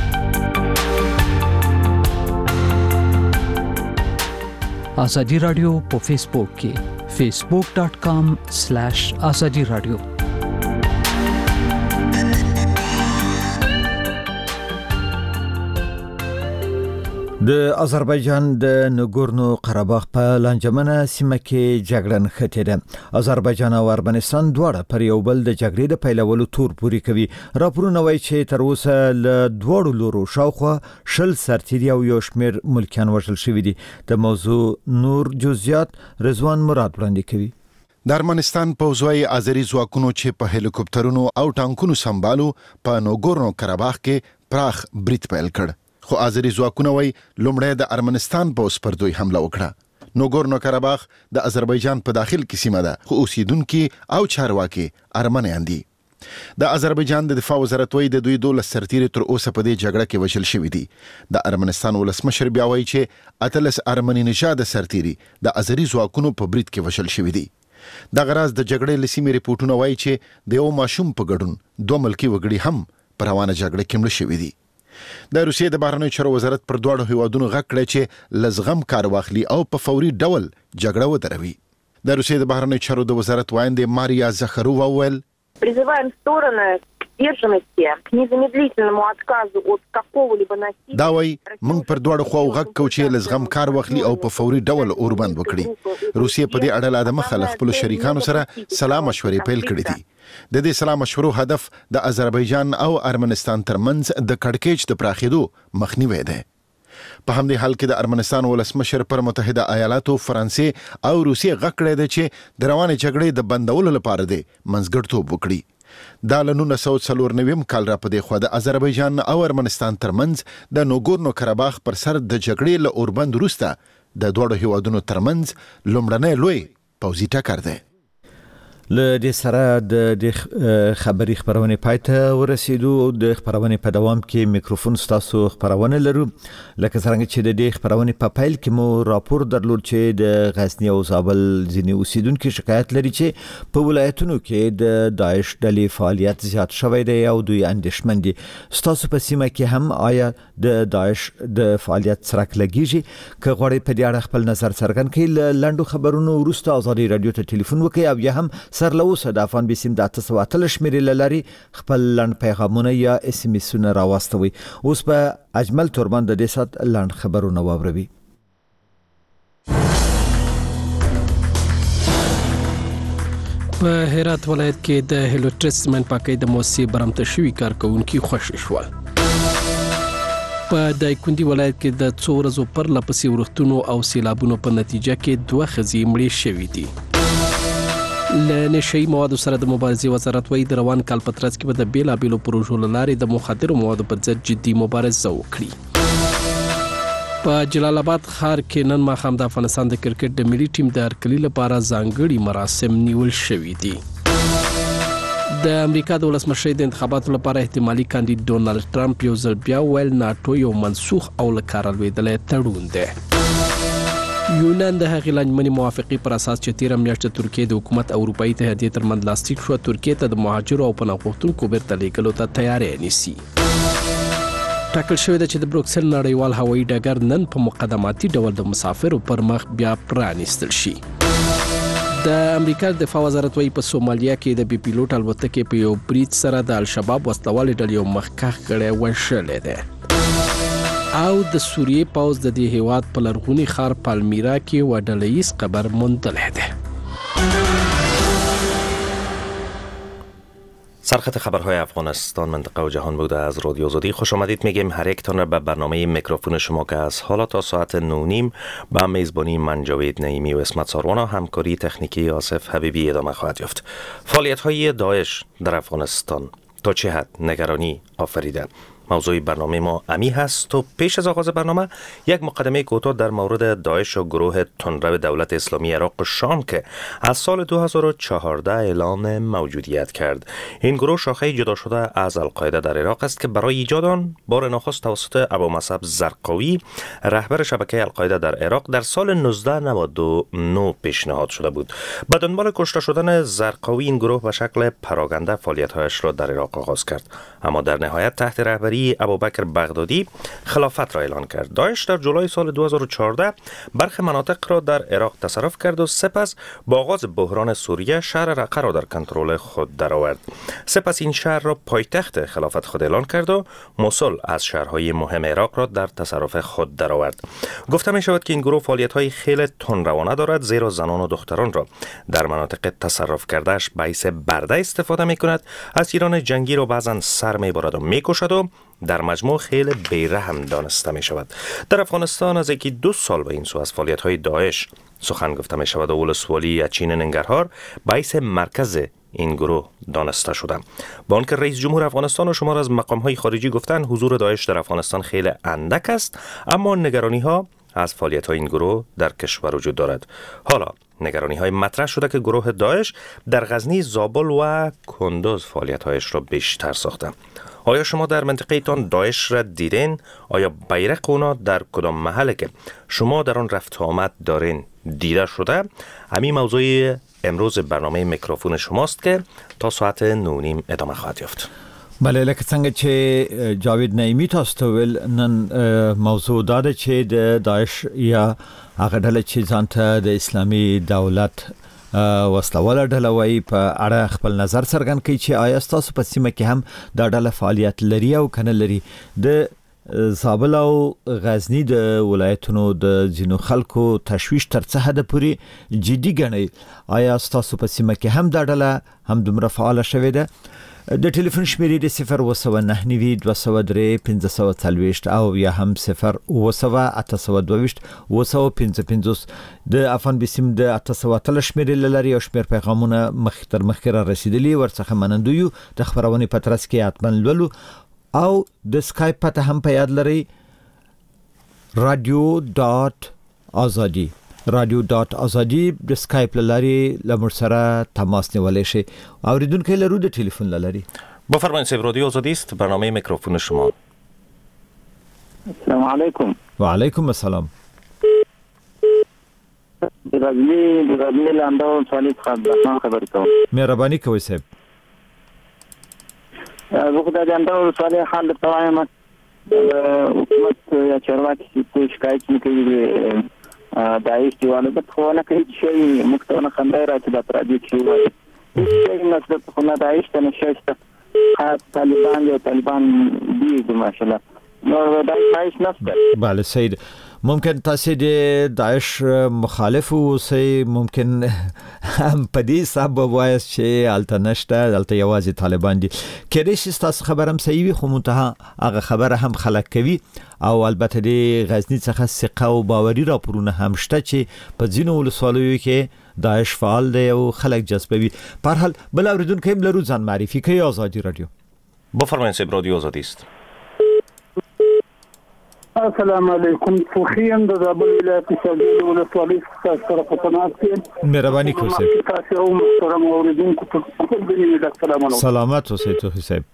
ازادي رادیو په فیسبوک کې فیسبوک ډاٹ کام سلیش ازادي رادیو. د آذربایجان د نګورنو قرهباغ په لانجمنه سیمه کې جګړه نښتې ده. آذربایجان او ارمنستان دواړه پر یو بل د جګړې د پیلولو تور پوري کوي. راپورونه وایي چې تر اوسه له دواړو لورو شاوخوا شل سرتیري او یو شمېر ملکیان وژل شوي دي. د موضوع نور جزئیات رضوان مراد وړاندې کوي. د ارمنستان پوځوي آذری ځواکونو چې په هلیکوپټرونو او ټانکونو سمبالو په نګورنو قرهباغ کې پراخ برید پیل کړ. خو آذری ځواکونه وایي لومړی د ارمنستان پوځ پر دوی حمله وکړه. نګورنو قرهباغ د آذربایجان په داخل کې سیمه ده خو اوسیدونکي او چارواکي ارمنیان دي. د آذربایجان د دفاع وزارت وایي د دوی دولس سرتیري تر اوسه په دې جګړه کې وژل شوي دي. د ارمنستان ولسمشر بیا وایي چې اتلس ارمني نژاده سرتیري د آذری ځواکونو په برید کې وژل شوي دي. دغه راز د جګړې له سیمې ریپورټونه وایي چې د یو ماشوم په ګډون دوه ملکي وګړي هم په روانه جګړه کې مړه شوي دي. د روسیې د بهرنیو چارو وزارت پر دواړو هیوادونو غږ کړی چې له زغم کار واخلي او په فوري ډول جګړه ودروي. د روسیې د بهرنیو چارو د وزارت وایندې ماریا زخرووا وویل Призываем стороны сдержанности к незамедлительному отказу от какого-либо насилия. دا وای موږ پر دوړو خو غږ کو چې لزغم کار واخلي او په فوري ډول اوربند وکړي. روسیه په دې اړه لا د مخه خپل شریکانو سره سلا مشورې پیل کړې دي. د دې سلا مشورو هدف د آذربایجان او ارمنستان ترمنځ د کړکېچ د پراخېدو مخنیوي دی. په همدې حال کې د ارمنستان ولسمشر پر متحده ایالاتو، فرانسې او روسیې غږ کړی دی چې د روانې جګړې د بندولو لپاره دی منځګړیتوب وکړي. دا له نولس سوه څلور نوي کال را په دې خوا د آذربایجان او ارمنستان ترمنځ د نوګورنو کراباخ پر سر د جګړې له اوربند وروسته د دوړو هیوادونو ترمنځ لومړنی لوی پوځي ټکر دی. له دې سره د خبري خبرونه پاتې ورسېدو. د خبرونه په دوام کې میکروفون ستاسو خبرونه لرو. لکه څنګه چې د دې خبرونه په پایل کې مو راپور درلود چې د غزنی او زابل ځینې اوسیدونکو شکایت لري چې په ولایتونو کې د داعش ډلې فعالیت زیات شوی دی او دوی اندېښمن دي. ستاسو په سیمه کې هم آیا د داعش د فعالیت څرک لګیږي؟ که غواړئ په دې اړه خپل نظر څرګند کړئ، لنډو خبرونو وروسته آزادي رادیو ته ټلیفون وکړئ او یا هم سر له اوسه د افغان بیسیم د اته سوه اتلس شمېرې له لارې خپل لنډ پیغامونه یا اس ام اسونه راواستوئ. اوس به اجمل تورمان د دې ساعت لنډ خبرونه واوروي. په هرات ولایت کې د هیلوټریسمن پاکۍ د موسسې برمته شوي کارکونکي خوشي شول. په دایکنډي ولایت کې د څو ورځو پرله پسې ورښتونو او سیلابونو په نتیجه کې دوه ښځې مړې شوې دي. له نشهیي موادو سره د مبارزې وزارت وايي د روان کال په ترڅ کې به د بیلابیلو پروژو له لارې د مخدرو موادو پر ضد جدي مبارزه وکړي. په جلال آباد ښار کې نن ماښام د افغانستان د کرکټ د ملي ټیم د هرکلي لپاره ځانګړي مراسم نیول شوي دي. د امریکا د ولسمشرۍ د انتخاباتو لپاره احتمالي کاندید ډونالډ ټرمپ یو ځل بیا ویل ناټو یو منسوخ او له کاره لوېدلی تړون دی. یونان د هغې لنجمنې موافقې پر اساس چې تېره میاشت د ترکیې د حکومت او اروپایي اتحادیې ترمنځ لاسلیک شوه، ترکیې ته د مهاجرو او پناه غوښتونکو بیرته لیږلو ته تیاری نیسي. ټاکل شوې ده چې د بروکسل نړیوال هوایي ډګر نن په مقدماتي ډول د مسافرو پر مخ بیا پرانیستل شي. د امریکا د دفاع وزارت وايي په سومالیا کې د بي پیلوټ الوتکې په یو برید سره د الشباب وسلوالې ډلې یو مخکښ کړی وژلی دی. او د سوریې پوځ د دې هیواد په لرغوني ښار پالمیرا کې یو ډله‌ییز قبر موندلی دی. سرخط خبرهای افغانستان، منطقه و جهان بوده از رادیو آزادی خوش آمدید میگیم. هر یکتان را به برنامه میکروفون شما که از حالا تا ساعت نه و نیم با میزبانی من جاوید نعیمی و اسمت ساروان و همکاری تکنیکی آصف حبیبی ادامه خواهد یافت. فعالیت های داعش در افغانستان تا چه حد نگرانی آفریده؟ موضوع برنامه ما امی هست و پیش از آغاز برنامه یک مقدمه کوتاه در مورد داعش و گروه تندرو دولت اسلامی عراق و شام که از سال دو هزار و چهارده اعلام موجودیت کرد. این گروه شاخه جدا شده از القاعده در عراق است که برای ایجاد آن بار نخست توسط ابومصعب زرقاوی رهبر شبکه القاعده در عراق در سال نوزده نود و نه پیشنهاد شده بود. به دنبال کشته شدن زرقاوی این گروه به شکل پراگنده فعالیت‌هایش را در عراق آغاز کرد، اما در نهایت تحت رهبری ابوبکر بغدادی خلافت را اعلان کرد. داعش در جولای سال دو هزار و چهارده برخی مناطق را در عراق تصرف کرد و سپس با آغاز بحران سوریه شهر رقه را در کنترل خود درآورد. سپس این شهر را پایتخت خلافت خود اعلان کرد و موصل از شهرهای مهم عراق را در تصرف خود درآورد. گفته می شود که این گروه فعالیت‌های خیلی تندروانه دارد، زیرا زنان و دختران را در مناطق تصرف کردهش باعث برده استفاده می کند، اسیران جنگی را بعضا سر می برد و می کشد و در مجموع خیلی بیرحم دانسته می شود. در افغانستان از یکی دو سال به این سو از فعالیت های داعش سخن گفته می شود و ولسوالی اچین ننگرهار باعث مرکز این گروه دانسته شده. با آنکه رئیس جمهور افغانستان و شمار از مقام های خارجی گفتن حضور داعش در افغانستان خیلی اندک است، اما نگرانی ها از فعالیت های این گروه در کشور وجود دارد. حالا نگرانی های مطرح شده که گروه داعش در غزنی، زابل و کندوز فعالیت هایش را بیشتر ساخته. آیا شما در منطقه تان داعش را دیدین؟ آیا بیرق اونا در کدام محله که شما در آن رفت آمد دارین دیده شده؟ همین موضوع امروز برنامه میکروفون شماست که تا ساعت نه و نیم ادامه خواهد یافت. بله، لکه څنګه چې جاوید نعیمی تاسو ته ویل، نن موضوع دا ده چې د داعش یا هغه ډله چې ځان ته د اسلامي دولت وسلواله ډله وایي په اړه خپل نظر څرګند کړي چې آیا تاسو په سیمه کې هم دا ډله فعالیت لري او کنه لري. د زابل او غزنی د ولایتونو د جنو خلکو تشویش تر څه حد پورې جدي ګڼي. آیا تاسو په سیمه کې هم دا ډله هم دومره فعال شوه ده؟ د ټلیفون شمیرې د صفر وسو نه نوي دوه سوه درې پنځه سوه څلوېښت او یا هم صفر وسو اته سوه دوه ویشت وسو پنځه پنځوس. د افغان بسیم د اته سوه تل شمیرې لري او شمیر پیغامونه مخ تر مخ را رسیدلی ورڅخه منندو یو د خبرونه پترس کې اتمن لولو او د سکایپ پته هم په یاد لري رادیو ډاټ ازادي رادیو ډاټ ازادي د سکایپ لاري لمر سره تماس نیولای شي. اوریدونکو لرو د ټلیفون لاري. بفرمایید سیب رادیو آزادی است، برنامه میکروفون شما. السلام علیکم. و علیکم السلام. غزنی غزنی لاندو صالح خان خبر کوم. مهرباني کوئ صاحب. زه خدای دې اندو صالح خان د توایم حکومت یا چارواکي چې شکایت کوي داعش دیوانه د خونه کوي چې مختونه خندای راځي د پردي کې وایي چې نسبت خونه داعش ته نشسته خاص طالبان یا طالبان دی د ماشاءالله نو داعش نفسه. بله سید ممکن تاسو د داعش مخالف اوسئ، ممکن هم په دې سبب وایي چې الته نشته الته یوازې طالبان دي. کله چې تاسو خبرم صحیح وي خو منتها هغه خبره هم خلک کوي او البته د غزنی څخه ثقه او باوري راپورونه هم شته چې په ځینو ولسوالیو کې داعش فعال دی او خلک جذبوي. په هر حال بل اوریدونکو هم لرو ځان معرفي کوي. آزادی رادیو. بفرمایید سیب رادیو آزادی است. السلام علیکم. فوخیم د زابل ولایت شاګرد ولسوالۍ سره په تماس کې. مهرباني کوئ. تاسو هم محترم اوریدونکو ته د سلام علیکم. سلامات اوسئ ته حساب.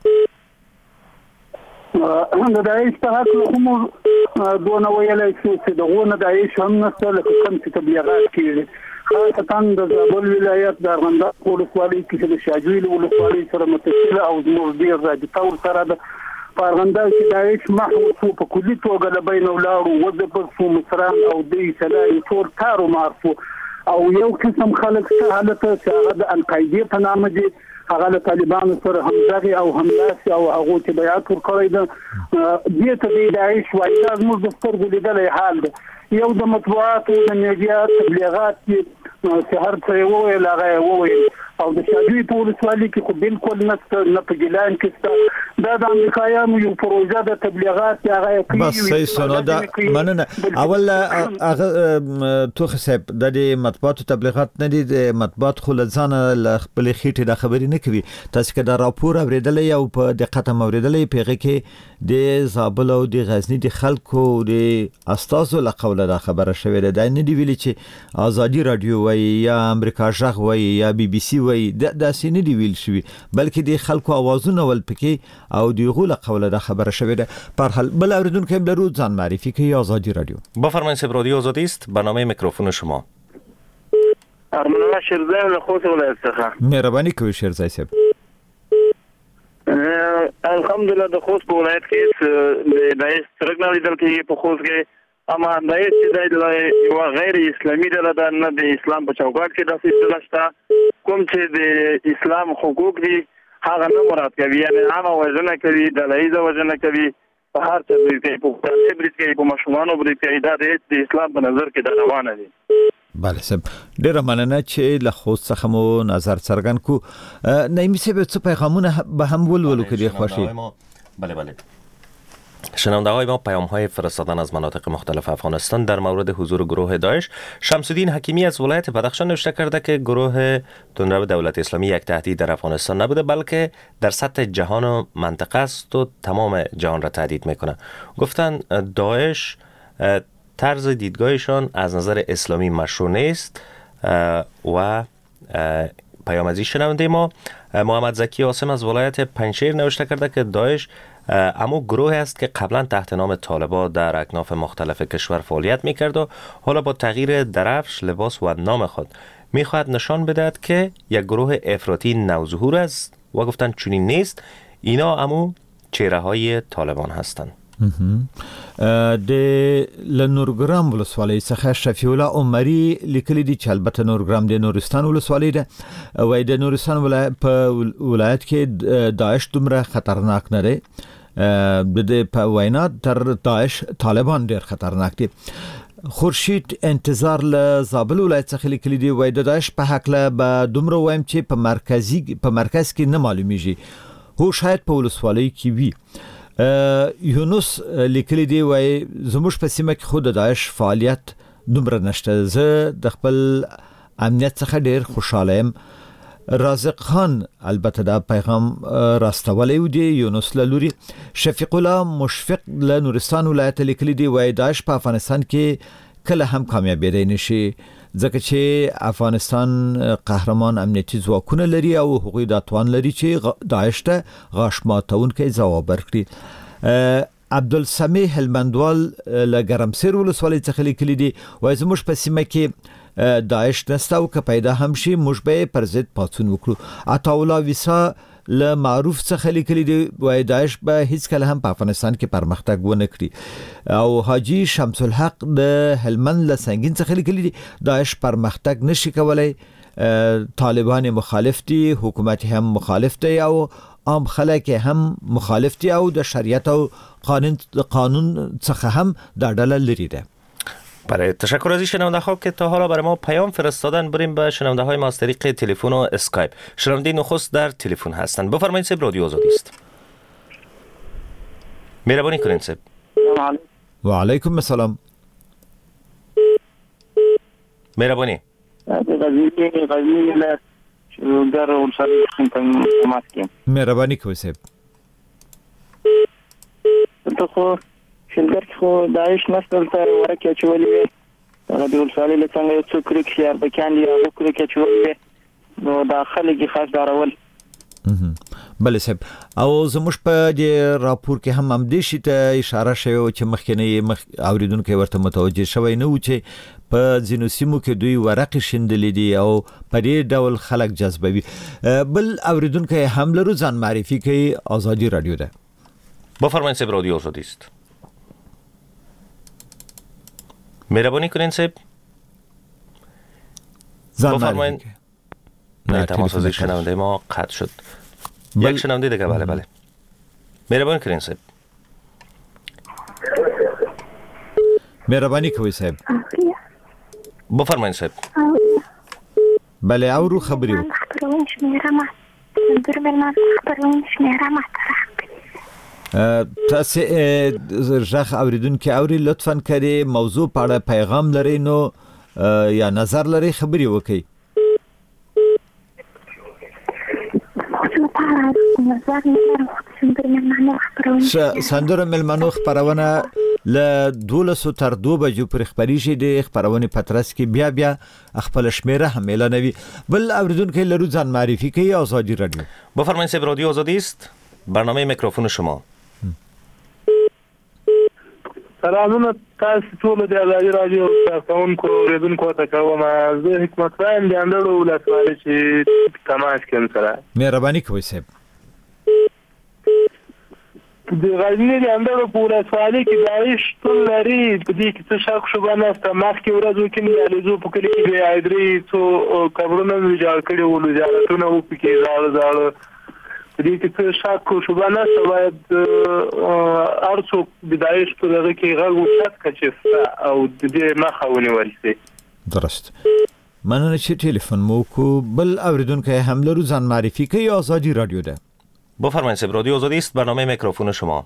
د داعش په حق کوم دونه ویلای شو چې دغه نه داعش هم نشته لکه کوم چې تبلیغات کیږي. خاصه د زابل ولایت د ارغنداب ولسوالۍ کې د شاګرد ولسوالۍ سره متصله او زموږ ډیر راځي سره د پارغندای چې داعش محو په کلی توګه له بین ولاړو وځبر سو مصران او د سلای ټول کارو معرفو او یو قسم خلک څه حالت چې هغه د القاعده په نامه دي هغه له طالبانو سره همدغه او هملاس او هغه چې بیعت ورکړی ده دې ته د داعش وایي دا زموږ د سترګو لیدلی حال ده. یو د مطبوعات او د میډیا تبلیغات چې هر څه وویل هغه وویل او د شاګرد په ولسوالۍ کې خو بالکل نشته نه په ګیلان کې شته. دا د امریکایانو یو پروژه د تبلیغات هغه کوي. بس صحیح سونه دا مننه. اول هغه توخ صاحب د مطبوعات تبلیغات نه دي، د مطبوعات خو لزانه خپل خېټه د خبرې نه کوي. تاسو کې دا راپور اوریدلې او په دقت اوریدلې پیغه کې د زابل او د غزنی د خلکو د استازو لقوله دا خبره شوې ده. دا نه دی ویلي چې آزادی رادیو وایي یا امریکا ژغ وایي یا بي بي سي وایي د داسې نه دی ویل شوی بلکې د خلکو اوازونه ول پکې او د غول قوله دا خبره شوې ده. په هر حال بل اوریدونکو هم لرو ځان معرفي کوي. آزادی رادیو. بفرمایید سیب رادیو آزادی است، برنامه میکروفون شما. ارمان الله شیرزای له خوست ولایت څخه. مهرباني کوئ شیرزای صاحب. الحمدلله د خوست په ولایت کې د داعش څرګند لیدل کېږي په خوست کې، اما داعش چې د یو غیر اسلامي ډله ده، نه د اسلام په چوکاټ کې داسې ډله شته کوم چې د اسلام حقوق دي هغه نه مراد کوي، یعنې عامه وژنه کوي، ډله ییزه وژنه کوي، په هر څه برید کوي، په پښتانه برید کوي، په ماشومانو برید کوي. دا د اسلام په نظر کې دا روانه دي. بله صاحب ډیره مننه چې له خوست څخه مو نظر څرګند کو. نایمي صاحب څه پیغامونه به هم ولولو که دې خوښي؟ بله بله شنونده های ما پیام های فرستادن از مناطق مختلف افغانستان در مورد حضور گروه داعش. شمس‌الدین حکیمی از ولایت بدخشان نوشته کرده که گروه تندرو دولت اسلامی یک تهدید در افغانستان نبوده بلکه در سطح جهان و منطقه است و تمام جهان را تهدید میکنه. گفتن داعش طرز دیدگاهشان از نظر اسلامی مشروع نیست و پیام از شنونده ما محمد زکی عاصم از ولایت پنجشیر نوشته کرده که داعش اما گروه است که قبلا تحت نام طالبان در اکناف مختلف کشور فعالیت میکرد و حالا با تغییر درفش، لباس و نام خود میخواهد نشان بدهد که یک گروه افراطی نوظهور است و گفتن چنین نیست، اینا اما چهره های طالبان هستند. د لنورګرام ولسوالۍ څخه شفیع الله عمري لیکلي دي چې البته نورګرام د نورستان ولسوالۍ ده وای د نورستان ولایت په ولایت کې داعش دومره خطرناک نه دی د په وینا تر داعش طالبان ډیر خطرناک دي. خورشید انتظار له زابل ولایت څخه لیکلي دي وای د داعش په حق له به دومره وایم چې په مرکزي په مرکز کې نه معلومیږي هو شاید په ولسوالۍ کې وي. یونس لیکلی دی وای زموږ په سیمه کې خود د داعش فعالیت دومره نشته زه د خپل امنیت څخه ډیر خوشاله یم. رازق خان البته دا پیغام راستولی و دی یونس لوري. شفیق الله مشفق له نورستان ولایت لیکلی دی وای داعش په افغانستان کې کله هم کامیابی نشي ځکه چې افغانستان قهرمان امنیتي ځواکونه لري او هغوی د توان لري چې داعش ته غاښ ماتونکي ځواب ورکړي. عبدالسمیع هلمندوال له ګرمسیر ولسوالۍ څخه لیکلی دی وای زموږ په سیمه کې داعش نسته او که پیدا هم شي موږ به پر ضد پاڅون وکړو. عطاالله ویسا له معروف څخه لیکلی دی وای داعش به هیڅ کله هم په افغانستان کې پرمختګ ونه کړي. او حاجی شمس الحق د هلمند له سنگین څخه لیکلی دی داعش پرمختګ نشي کولای طالبان مخالف دي حکومت هم مخالف دی او عام خلک هم مخالف دي او د شریعت او قانون قانون څخه هم د ډله لري ده. برای تشکر از این شنونده ها که تا حالا برای ما پیام فرستادن. بریم به شنونده های ما از طریق تلفن و اسکایپ. شنونده نخست در تلفن هستند. بفرمایید صاحب رادیو آزادی است. مهربانی کنین صاحب. و علیکم السلام. مهربانی. مهربانی کوي صاحب. ته شلګر خو داعش مسل ته ورکه چولې هغه د ولسوالۍ له څنګه یو څو کړي چې د کاندي هغه کړي چې چولې نو داخله کې خاص دارول. بله صاحب او زموږ په دې راپور کې هم هم دې شي ته اشاره شوی چې مخکنی مخ اوریدونکو ورته متوجه شوی نه و چې په ځینو سیمو کې دوی ورقې شیندلې دي او په دې ډول خلک جذبوي. بل اوریدونکو هم لرو ځان معرفي کوي آزادی رادیو ده. بفرمایید صاحب رادیو آزادی است. مهربانی کنین صاحب. بفرمایید. نه تماس از شنونده ما قطع شد. یک شنونده دیگه. بله بله مهربانی کنین صاحب. مهربانی کوي صاحب. بفرمایید صاحب. بله او رو خبری وک. تاسو ژغ اوریدونکو اوري لطفاً کړي موضوع په اړه پیغام لري نو یا نظر لري خبري وکړي. سندره ملمنو خبرونه ل دولسو تر دو بجو پر خبريږي د خبرونه پترس کې بیا بیا خپل شمیره هم اعلانوي. بل اوریدونکو لرو ځان معرفي کوي آزادی رادیو. بفرمایید صاحب رادیو آزادی است. برنامه میکروفون شما. سلامونه تاسو ټول د آزادی رادیو تاسو اوریدونکو ته کوم زه حکمت رایم د اندړو ولسوالۍ چې تماس کوم سره. مهرباني کوئ صاحب. د غزنی د اندړو په ولسوالۍ کې داعش ټول لري په دې کې څه شک شوبه نشته. مخکې ورځو کې د الیزو په کلي کې د ایدري څو قبرونه جوړ کړي وو وزارتونه وو پکې زاړه زاړه دې کې څه شک شوبه نشته. باید ارڅو د داعش په دغه کې غږ وشت کچې او د دې مخه ونیول شي. درست. مننه چې ټلیفون مو کو. بل اوریدونکو هم لرو ځان معرفي کوي آزادی رادیو ده. بفرمایید صاحب رادیو آزادی است. برنامه میکروفون شما.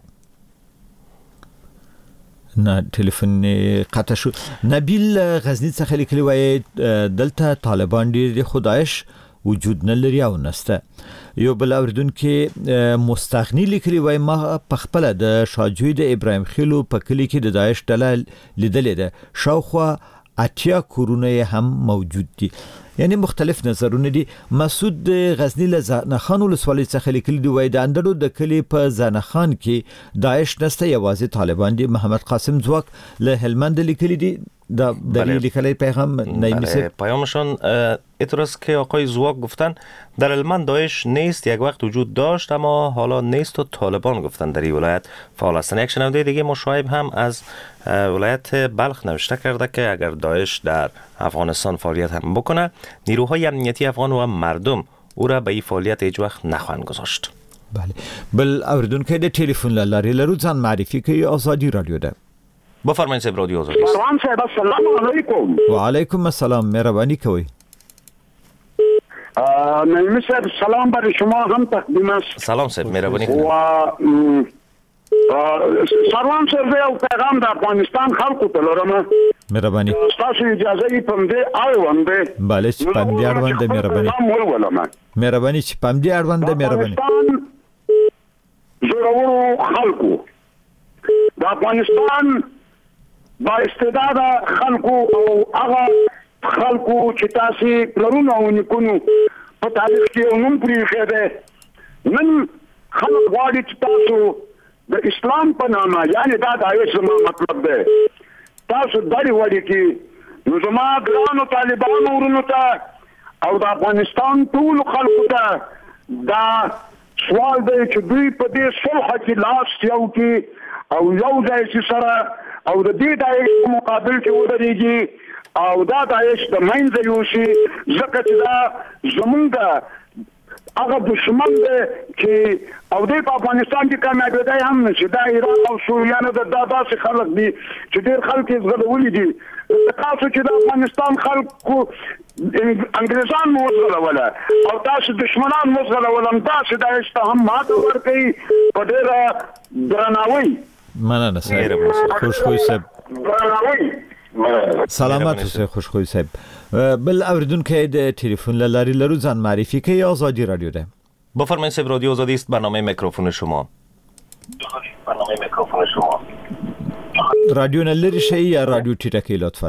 نه ټلیفون قطع شو. نبیل غزنی څخه لیکلی وای دلته طالبان ډیر خدایش وجود نه لري او نسته. یو بل اوریدونکو مستغنی لیکلی وای ما په خپل د شاجوی د ابراهیم خیلو په کلی کې د داعش ډله لیدلې ده. شاوخوا اتیا کورونه هم موجود دي. یعنی مختلف نظرونه دي. مسعود غزنی له زنخان ولسوالۍ څخه لیکلی دی وای د اندړو د کلی په زنخان کې داعش نسته یوازې طالبان دي. محمد قاسم ځواک له هلمند لیکلی دی در دلیلی کلی پیغام نایمیسه پیامشان اعتراض که آقای زواک گفتن در المان داعش نیست، یک وقت وجود داشت اما حالا نیست و طالبان گفتن در این ولایت فعال هستند. یک شنونده دیگه مشایب هم از ولایت بلخ نوشته کرده که اگر داعش در افغانستان فعالیت هم بکنه، نیروهای امنیتی افغان و مردم او را به این فعالیت هیچ وقت نخواهند گذاشت. بله. بل اوریدونکو د ټلیفون لارې لرو ځان معرفي کوي آزادی رادیو ده. بفرمایید صاحب رادیو آزادی. سلام صاحب السلام علیکم. و علیکم السلام، مهربانی کوي. نعیم صاحب سلام برای شما هم تقدیم است. سلام صاحب مهربانی و سلام صاحب یو پیغام د افغانستان خلکو ته لرم. مهربانی. تاسو اجازه یې پم دې اړوند ده. بله چې پم دې اړوند ده مهربانی. مهربانی چې پم دې اړوند ده مهربانی. زورورو خلکو د افغانستان با استعداد خلکو او هغه خلکو چې تاسو پلرونه ونکونو په تاریخ کې نوم پریښی دی، نن خلک غواړي چې تاسو د اسلام په نامه، یعنی دا د آیت زما مطلب دی، تاسو دړې وړې کې نو زما ګرانو طالبانو ورونو ته او د افغانستان ټولو خلکو ته دا سوال دی چې دوی په دې صلح کې لاس یو کې او یو ځای چې سره او د دې داعش مقابل کې ودرېږي او دا داعش د منځه یوشي، ځکه چې دا زمونږ هغه دشمن دی چې او دی په افغانستان کې کامیابېدی هم نشي. دا عراق او سوریانو د دا داسې خلک دي چې ډېر خلک یې زغلولي دي. تاسو چې د افغانستان خلکو انګریزان مو وزغلوله او تاسو دشمنان مو وزغلوله، داسې داعش ته هم ماته ورکوي په ډېره درناوي. مننه صاحب، خوشخوی صاحب. سلامت اوسئ خوشخوی صاحب. بل اوریدونکو د تلیفون لارې لرو ځان معرفي کوي آزادی رادیو ده. بفرمایید صاحب رادیو آزادی است، برنامه میکروفون شما. برنامه میکروفون شما. رادیو نه لري شي یا رادیو ټیټه کې لطفا.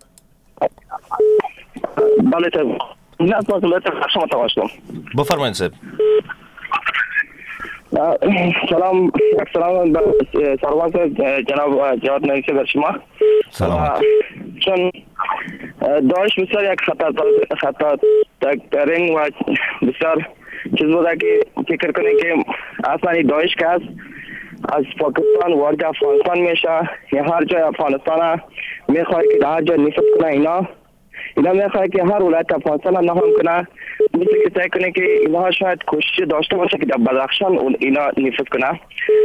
بله صاحب نه تاسو له شما تاسو. بفرمایید صاحب. سلام سلام سروان جناب جواد نویسی در شما. سلام. چون داعش بسیار یک خطر خطر ترین و بسیار چیز بوده که فکر کنه که اصلا داعش که هست از پاکستان وارد افغانستان میشه، یا هر جای افغانستان میخواد که هر جای نفت کنه، اینا اینا میخواد که هر ولایت افغانستان نهم کنه، مثل که سعی کنه که اینا شاید کوشش داشته باشه که در بدخشان اینا نفت کنه.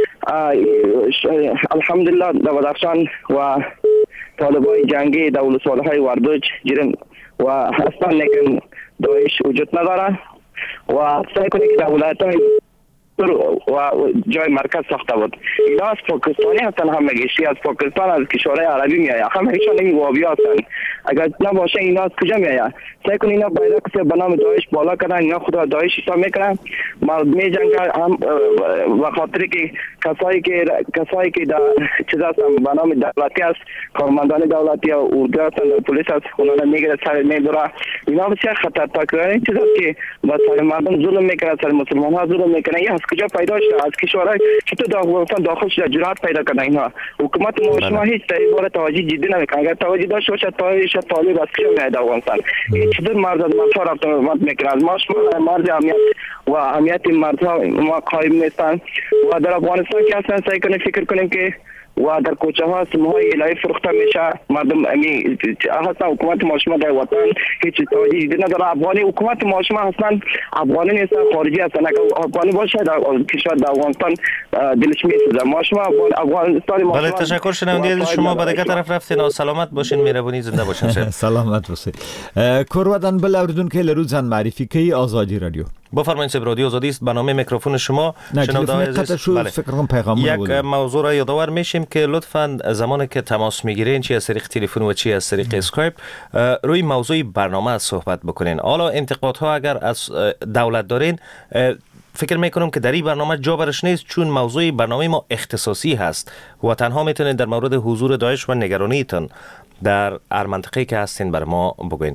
الحمدلله در بدخشان و طالبای جنگی در ولسوالی‌های وردوج جرم و هستن، لیکن داعش وجود نداره و سعی کنه که در ولایت‌های و جای مرکز ساخته بود. اینا از پاکستانی هستن، هم مگشی از پاکستان، از کشورهای عربی میآید، هم هیچان این وابی هستن. اگر نباشه اینا از کجا میآید؟ سعی کنین اینا باید کسی به نام داعش بالا کردن، اینا خدا داعش حساب میکنن، مردمی جنگ هم و خاطری که کسایی که کسایی که در چیز هستن به نام دولتی است، کارمندان دولتی و اردو هستن، پلیس است، اونا میگیره سر میبره. اینا بسیار خطرناک این چیز است که با سر مردم ظلم میکنه، سر مسلمان ها ظلم میکنه. این از کجا پیدا شده؟ از کشورهای چطور در افغانستان داخل شده جرأت پیدا کردن اینا؟ حکومت ما هیچ در این باره توجه جدی نمیکنه. اگر توجه داشته باشه تا طالب از کجا میاد افغانستان؟ این چطور مرد از مردها رفت آمد میکنه؟ از ما شما مرد اهمیت و اهمیت مردها ما قائم نیستن و در افغانستان که اصلا سعی کنیم فکر کنیم که و در کوچه ها سمهای الهی فروخته میشه، مردم امی هستن. حکومت ما شما در وطن هیچ توجه جدی نداره. افغانی حکومت ما شما هستن افغانی نیستن، خارجی هستن. اگر افغانی باشه در کشور در افغانستان دلش میسوزه. ما شما افغانستان ما. بله تشکر شنونده شما به دیگه طرف رفتین. سلامت باشین، مهربانی زنده باشین. سلامت باشین. کوروادن بل اوریدونکو لرو ځان معرفی کوي آزادی رادیو. بفرمایید صاحب رادیو آزادی است، برنامه میکروفون شما. شنونده عزیز بله. فکر کنم پیغام یک موضوع را یادآور میشیم که لطفاً زمانی که تماس میگیرین، چی از طریق تلفن و چی از طریق اسکایپ، روی موضوع برنامه صحبت بکنین. حالا انتقادها اگر از دولت دارین، فکر میکنم که در این برنامه جا برش نیست، چون موضوع برنامه ما اختصاصی هست و تنها میتونین در مورد حضور داعش و نگرانیتون در هر منطقه‌ای که هستین بر ما بگوین.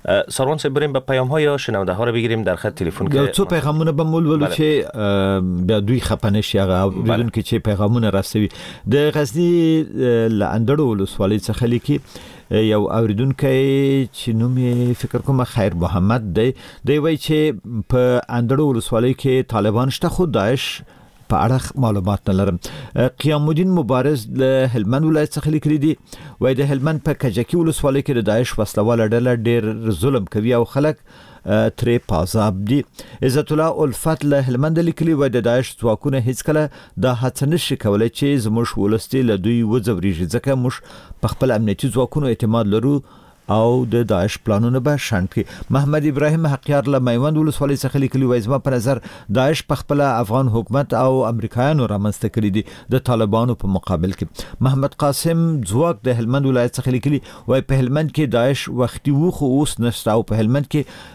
سروان صاحب بریم به پیام ها یا شنونده ها رو بگیریم در خط تلفن که څو پیغامونه به مول ولو چې بیا دوی خپنه شي هغه بدون کې چې پیغامونه راستوي د غزنی لاندړو ولسوالۍ څخه لیکي یو اوریدونکو چې نوم یې فکر کوم خیر محمد دی دی وایي چې په اندړو ولسوالۍ کې طالبان شته خو داعش په اړه معلومات نه لرم. قیام الدین مبارز له هلمند ولایت څخه لیکلي دي وایي د هلمند په کجکی ولسوالۍ کې د داعش وسلواله ډله ډېر ظلم کوي او خلک ترې پازاب دي. عزت الله الفت له هلمند لیکلي وایي د داعش ځواکونه هیڅ کله دا هڅه نشي کولای چې زموږ ولستي له دوی وځوريږي ځکه موږ په خپل امنیتي ځواکونو اعتماد لرو او د داعش پلانونه به شنډ کړي. محمد ابراهیم حقیار له میوند ولسوالۍ څخه لیکلي وایي زما په نظر داعش په خپل افغان حکومت او امریکایانو رامنځته کړي دي د طالبانو په مقابل کې. محمد قاسم ځواک د هلمند ولایت څخه لیکلي وایي په هلمند کې داعش وختي وو خو اوس نشته او په هلمند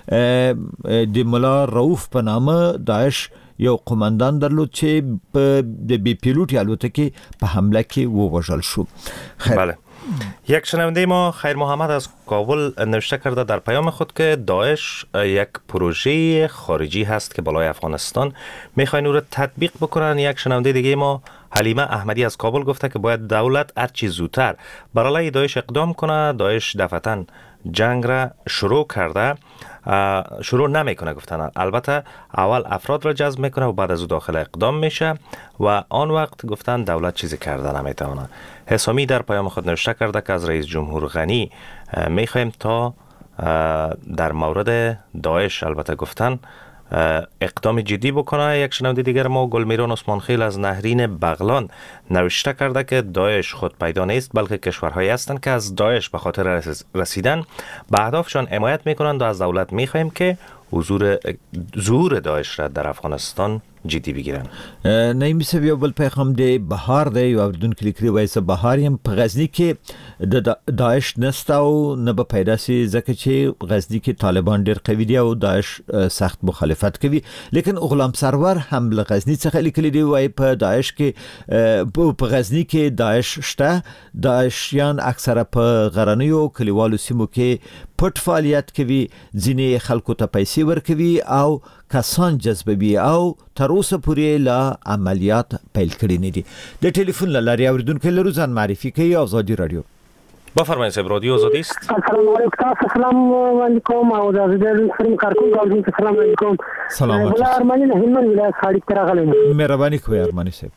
کې د مولا رؤوف په نامه داعش یو قومندان درلود چې په د بی پیلوټ الوتکه په حمله کې ووژل شو. بله. یک شنونده ما خیر محمد از کابل نوشته کرده در پیام خود که داعش یک پروژه خارجی هست که بالای افغانستان میخواین او را تطبیق بکنن. یک شنونده دیگه ما حلیمه احمدی از کابل گفته که باید دولت هرچی زودتر بر علیه داعش اقدام کنه. داعش دفعتاً جنگ را شروع کرده شروع نمیکنه گفتن، البته اول افراد را جذب میکنه و بعد از او داخل اقدام میشه و آن وقت گفتن دولت چیزی کرده نمیتونه. حسامی در پیام خود نوشته کرده که از رئیس جمهور غنی میخوایم تا در مورد داعش البته گفتن اقدام جدی بکنه. یک شنونده دیگر ما گلمیران عثمان خیل از نهرین بغلان نوشته کرده که داعش خود پیدا نیست بلکه کشورهایی هستند که از داعش به خاطر رسیدن به اهدافشان حمایت میکنند و از دولت میخوایم که حضور ظهور داعش را در افغانستان جدی بگیرن. نایمی صاحب یو بل پیغام دی بهار دی یو اوریدونکو لیکلي وایي زه بهار یم په غزني کې د داعش نسته او نه به پیدا سي ځکه چې غزني کې طالبان ډېر قوي دي او داعش سخت مخالفت کوي. لیکن غلام سرور هم له غزني څخه لیکلي دی وایي په داعش کې په غزني کې داعش شته. داعشیان اکثره په غرنیو کلیوالو سیمو کې پټ فعالیت کوي، ځینې خلکو ته پیسې ورکوي او کسان جذبوي او تر اوسه پورې لا عملیات پیل کړي نه دي. د ټلیفون له لارې اوریدونکو لرو ځان معرفي کوي. آزادی رادیو. بفرمایید صاحب رادیو آزادی است. سلام علیکم. السلام علیکم او د ازادي فریم کارکون ګورم. السلام علیکم. سلام علیکم. بل ارمانی نه هلمند ولایت خاړی تر غلې. مهرباني کوئ ارمانی صاحب.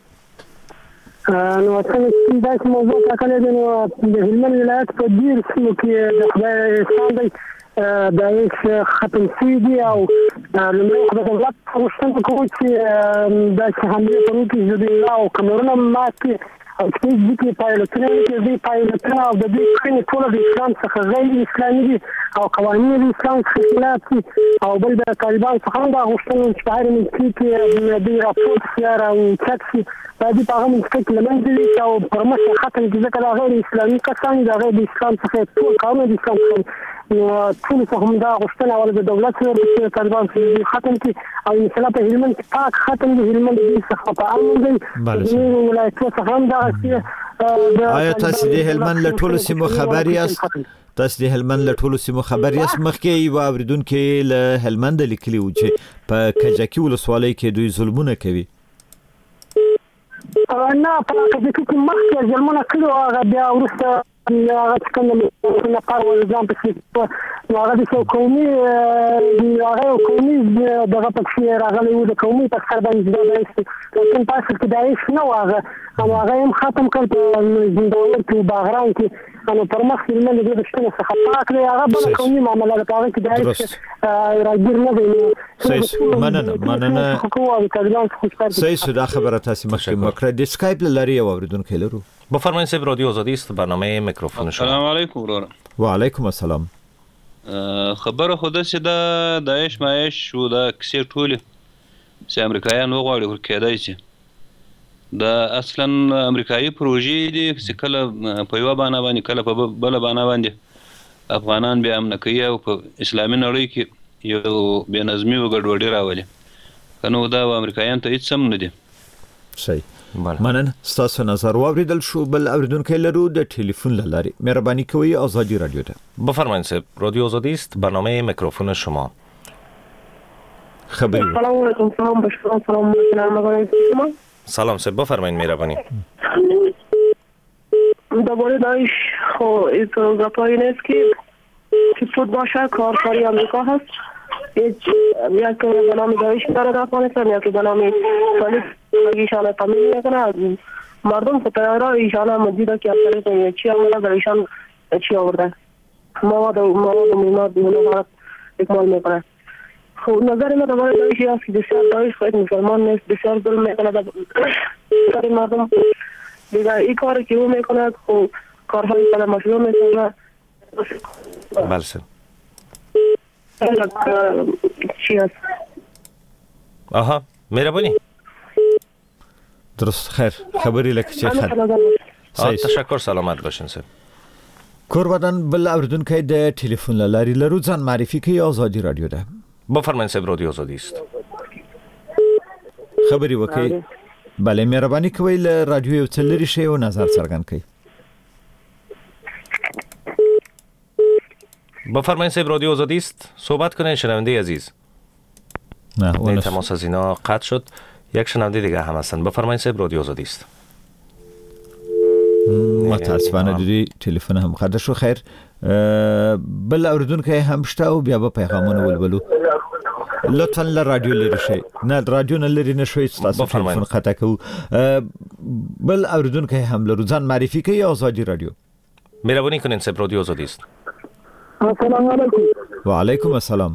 نو څنګه دا موضوع ټاکلې ده نو د هلمند ولایت په ډیر سیمو کې د خدای احسان دی داعش ختم شوي دي او لومړی خو د دولت غوښتنه کوو چې داسې حملې په وکړي چې دوی او کمرونه مات کړي او چې ځکه پایلوټونه کې دوی پایلوټونه او د دوی کړنې ټوله د اسلام څخه غیر اسلامي دي او قوانین د اسلام څخه خلاف دي او بل د طالبان څخه هم دا غوښتنه چې په هر منطقه کې دوی راپورټ شي او چک شي دا دي په هغه منطقه کې له منځه وي او پر مخ ختم کړي ځکه دا غیر اسلامي کسان دا غیر د اسلام څخه ټول قانون د اسلام څخه ټول څه هم دا غوښتنه ول د دولت سره طالبان سره ختم کی او انشاءالله په هلمند کې پاک ختم دي. هلمند دې څخه په امن دي د ولایتونو څخه هم دا چې آیا تاسو د هلمند له ټولو سیمو خبر یاست؟ تاسو د هلمند له ټولو سیمو خبر یاست؟ مخکې یو اوریدونکو له هلمند لیکلی و چې په کجکی ولسوالۍ کې دوی ظلمونه کوي. نه په کجکی کې مخکې ظلمونه کوي هغه بیا ورسته هغه څنګه نه پاره ځان په هغه د قومي هغه قومي دغه پکې راغلی و د قومي په سر باندې دا لیکن تاسو کې دایښ نه واغه هغه هم ختم کړ په زندان کې باغران کې نو پر مخ کې نه د شتنه څخه پاک دی هغه بل قومي معاملات هغه کې دایښ راګیر نه دی. صحیح مننه مننه صحیح شو دا خبره تاسو مخکې مکر د اسکایپ لري او اوریدونکو لرو. بفرمایید صاحب رادیو آزادی است برنامه میکروفون شما. سلام علیکم ورور. و علیکم السلام. خبره خو د سې د داعش مایش شو د کسې ټولې چې امریکایان وغواړي ورکېدای شي د اصلا امریکایي پروژې دي چې کله په یوه بانه باندې کله په بله بانه باندې افغانان بیا امنه کوي او په اسلامي نړۍ کې یو بې نظمي او ګډوډي راولي که نو دا امریکایان ته هېڅ هم نه دي. صحیح. مننه ستاسو نظر واوریدل شو. بل اوریدونکو لرو د ټلیفون لاری مهرباني کوئ آزادی رادیو ده. بفرمایید صاحب. رادیو آزادی است، برنامه میکروفون شما. خبری سلام علیکم. سلام بشکرم. سلام علیکم. سلام صاحب بفرمایید مهربانی. درباره داعش خو این گپایی نیست که که فوت باشه، کارکاری آمریکا هست. یک به نام داعش داره در افغانستان، یا که به نام صلیب ایشان تامین میکنه. مردم فتایرها ایشان هم دیده که از طریق چی آمده در ایشان چی آورده، مواد مواد و میماد بونوارد اکمال میکنه. خب نظر ما درباره داعش هست که بسیار داعش خود مسلمان نیست، بسیار ظلم میکنه در مردم. دیگه این کاری که او میکنه خب کارهای خود مشروع میکنه. بله سر چی هست؟ آها مهربانی. درست. خیر خبری لکه چه خیر. تشکر. سلامت باشین سر. کوربدن بل اوریدونکو د ټلیفون لاری لرو ځان معرفي کوي. آزادی رادیو ده. بفرمایید صاحب. رادیو آزادی است. خبری وکي. بله مهرباني کوئ له رادیو یو څه لرې شئ او نظر څرګند کړئ. بفرمایید صاحب. رادیو آزادی است. صحبت کنید شنونده عزیز. نه اون تماس از اینا قطع شد. یک شنونده دیگه هم هستن. بفرمایید صاحب. رادیو آزادی است. متاسفانه دوی تلفن هم خرد شو. خیر بل اوریدونکو هم شته او بیا به پیغامونه ولولو. لطفا ل رادیو لري شي. نه رادیو نه لري نشوي تاسو تلفن قطع کو. بل اوریدونکو هم لرو ځان معرفي کوي. آزادی رادیو. مهرباني کنین صاحب. رادیو آزادی است. السلام علیکم. و علیکم السلام.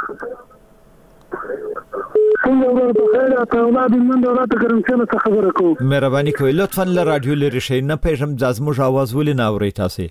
مهرباني کوئ لطفا ل رادیو لري شي. نه پېژم ځموږ आवाज ولې نه اوري تاسو.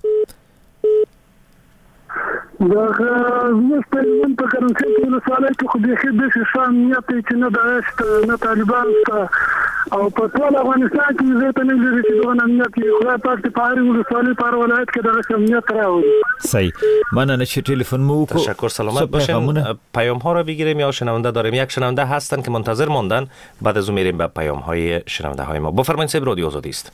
دا مستلزم په کوم څه کې مسالې کې خو به د شان نیت چې نه داعش نه طالبان او په ټول افغانستان کې زه ته نه لري چې دغه امنیت یې خدای پاک ته پاره ولسوالۍ پاره ولایت کې دغه امنیت راوړي. صحیح. مننه چې تلفن مو کو. تشکر. سلامت باشین. پیام ها رو بگیریم یا شنونده داریم. یک شنونده هستن که منتظر موندن. بعد از اون میریم به پیام های شنونده های ما. بفرمایید صاحب. رادیو آزادی است.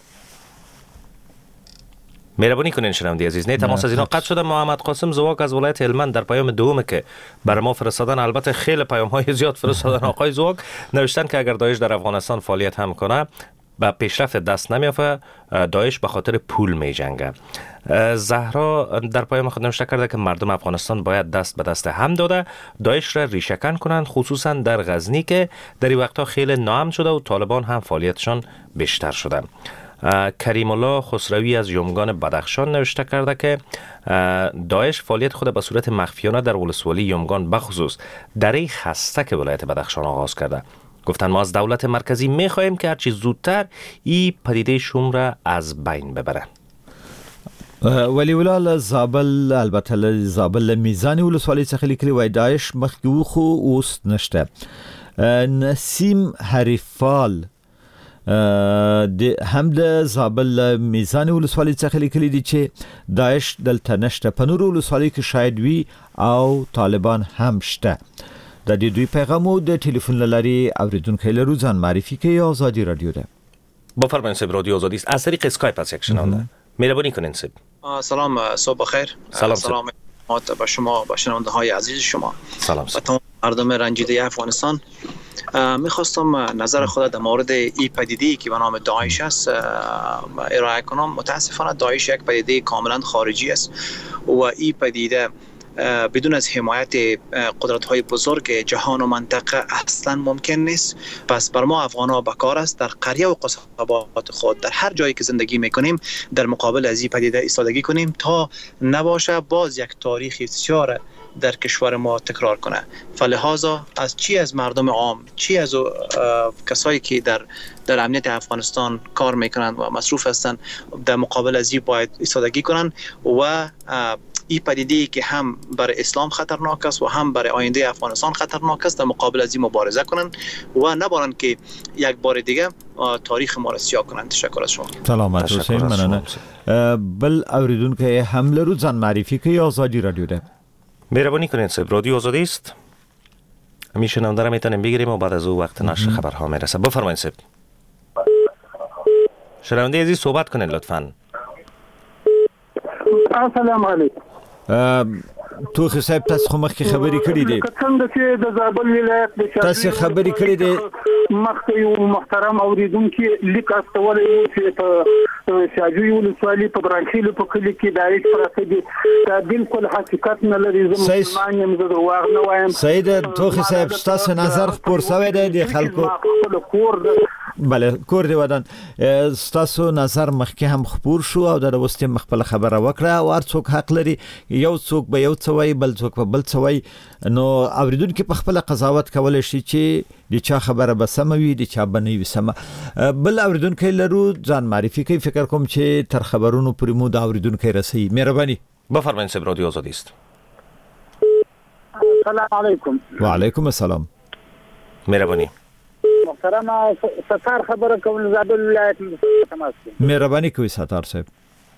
مهربانی کنین شنونده عزیز. نه تماس از اینا قطع شده. محمد قاسم زواک از ولایت هلمند در پیام دوم که برای ما فرستادن، البته خیلی پیام های زیاد فرستادن آقای زواک، نوشتن که اگر داعش در افغانستان فعالیت هم کنه با پیشرفت دست نمیافته. داعش به خاطر پول می جنگه. زهرا در پیام خود نوشته کرده که مردم افغانستان باید دست به دست هم داده داعش را ریشه‌کن کنند، خصوصا در غزنی که در این وقتها خیلی ناامن شده و طالبان هم فعالیتشان بیشتر شده. کریم الله خسروی از یومگان بدخشان نوشته کرده که داعش فعالیت خود به صورت مخفیانه در ولسوالی یومگان بخصوص دره خستک ولایت بدخشان آغاز کرده. گفتن ما از دولت مرکزی میخواهیم که هرچی زودتر این پدیده شوم را از بین ببره. ولی ولال زابل البته زابل میزان ولسوالی څخه لیکلي وای داعش مخکې خو اوس نشته. نسیم حریفال د هم د زابل میزان ولسوالی څخه لیکلي دي چې داعش دلته نشته. په نورو ولسوالۍ کې شاید وي او طالبان هم شته. د دې دوی پیغامو د ټلیفون لاري اوریدونکو لرو ځان معرفی کوي. آزادی رادیو ده. بفرمایید صاحب. رادیو آزادی است. از طریق اسکایپ از یک شنونده. مهربانی کنین صاحب. سلام. صبح بخیر. سلام. سلام به شما و شنونده های عزیز شما. سلام. و تمام مردم رنجیده افغانستان. میخواستم نظر خود در مورد این پدیده‌ای که به نام داعش است ارائه کنم. متاسفانه داعش یک پدیده کاملا خارجی است و این پدیده بدون از حمایت قدرت‌های بزرگ جهان و منطقه اصلا ممکن نیست. پس بر ما افغان‌ها بکار است در قریه و قصبات خود در هر جایی که زندگی می‌کنیم در مقابل از این پدیده ایستادگی کنیم تا نباشه باز یک تاریخ بسیار در کشور ما تکرار کنه. فلهذا از چی از مردم عام، چی از کسایی که در در امنیت افغانستان کار میکنند و مصروف هستند در مقابل از این باید ایستادگی کنند و این پدیده‌ای که هم برای اسلام خطرناک است و هم برای آینده افغانستان خطرناک است در مقابل از این مبارزه کنند و نبارند که یک بار دیگه تاریخ ما را سیاه کنند. تشکر از شما. سلامت حسین. مننه. بل اوریدونکو هم لرو ځان معرفی کوي. آزادی رادیو ده. مهربانی کنید صاحب. رادیو آزادی است. همیشه نمدارم میتونیم بگیریم و بعد از او وقت نشر خبرها میرسه. بفرمایید صاحب. شنونده عزیز صحبت کنید لطفاً. السلام علیکم. توخی صاحب تاسو خو مخکې خبرې کړې دي. څنګه چې د زابل ولایت د تاسو خبرې کړې دي مخکې یو محترم اوریدونکو لیک استولې وو چې په شاجوی ولسوالۍ په برانشیلو په کلی کې دایښ پراته دي دا بالکل حقیقت نه لري. زه مسلمان یم، زه درواغ نه وایم. سید توخی صاحب تاسو نظر خپور شوی دی د خلکو خپل کور بله کور دی ودان تاسو نظر مخکې هم خپور شو او د وروستي مخبل خبره وکړه او هر څوک حق لري یو څوک به یو څوی بل څوک په بل څوی نو اوریدونکو په خپل قضاوت کول شي چې د چا خبره به سم وي د چا به نه وي سم. بل اوریدونکو لرو ځان معرفي کوي فکر کوم چې تر خبرونو پرې مو د اوریدونکو رسي. مهرباني بفرمایید صاحب رادیو آزادی است. السلام علیکم. و علیکم السلام. مهرباني محترم ستار خبره کوم زابل ولایت تماس کوي. مهرباني کوي ستار صاحب.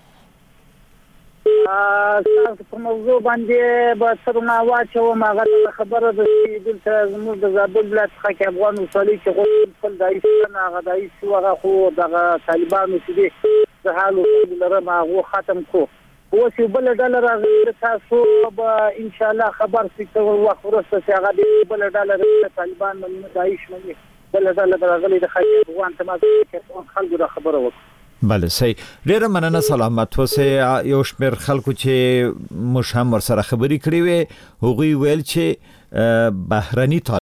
تاسو په موضوع باندې به سرونه واچو ماغه خبره د دلته زموږ د زابل ولایت څخه افغان وصالي چې غوښتل خپل دایښ نه غدای شو هغه خو د طالبانو چې دي د حالو لره ماغه ختم کو اوس یو بل ډالر راغلی تاسو به ان شاء الله خبر سي ته وخت ورسته چې هغه بل ډالر طالبان باندې دایښ نه بل ډالر راغلی د خلک افغان تماس کوي خلکو د خبره وکړه. بله صحیح. ډیره مننه سلامت اوسه. یو شمېر خلکو چې موږ هم ورسره خبرې کړې وې هغوی ویل چې بهرني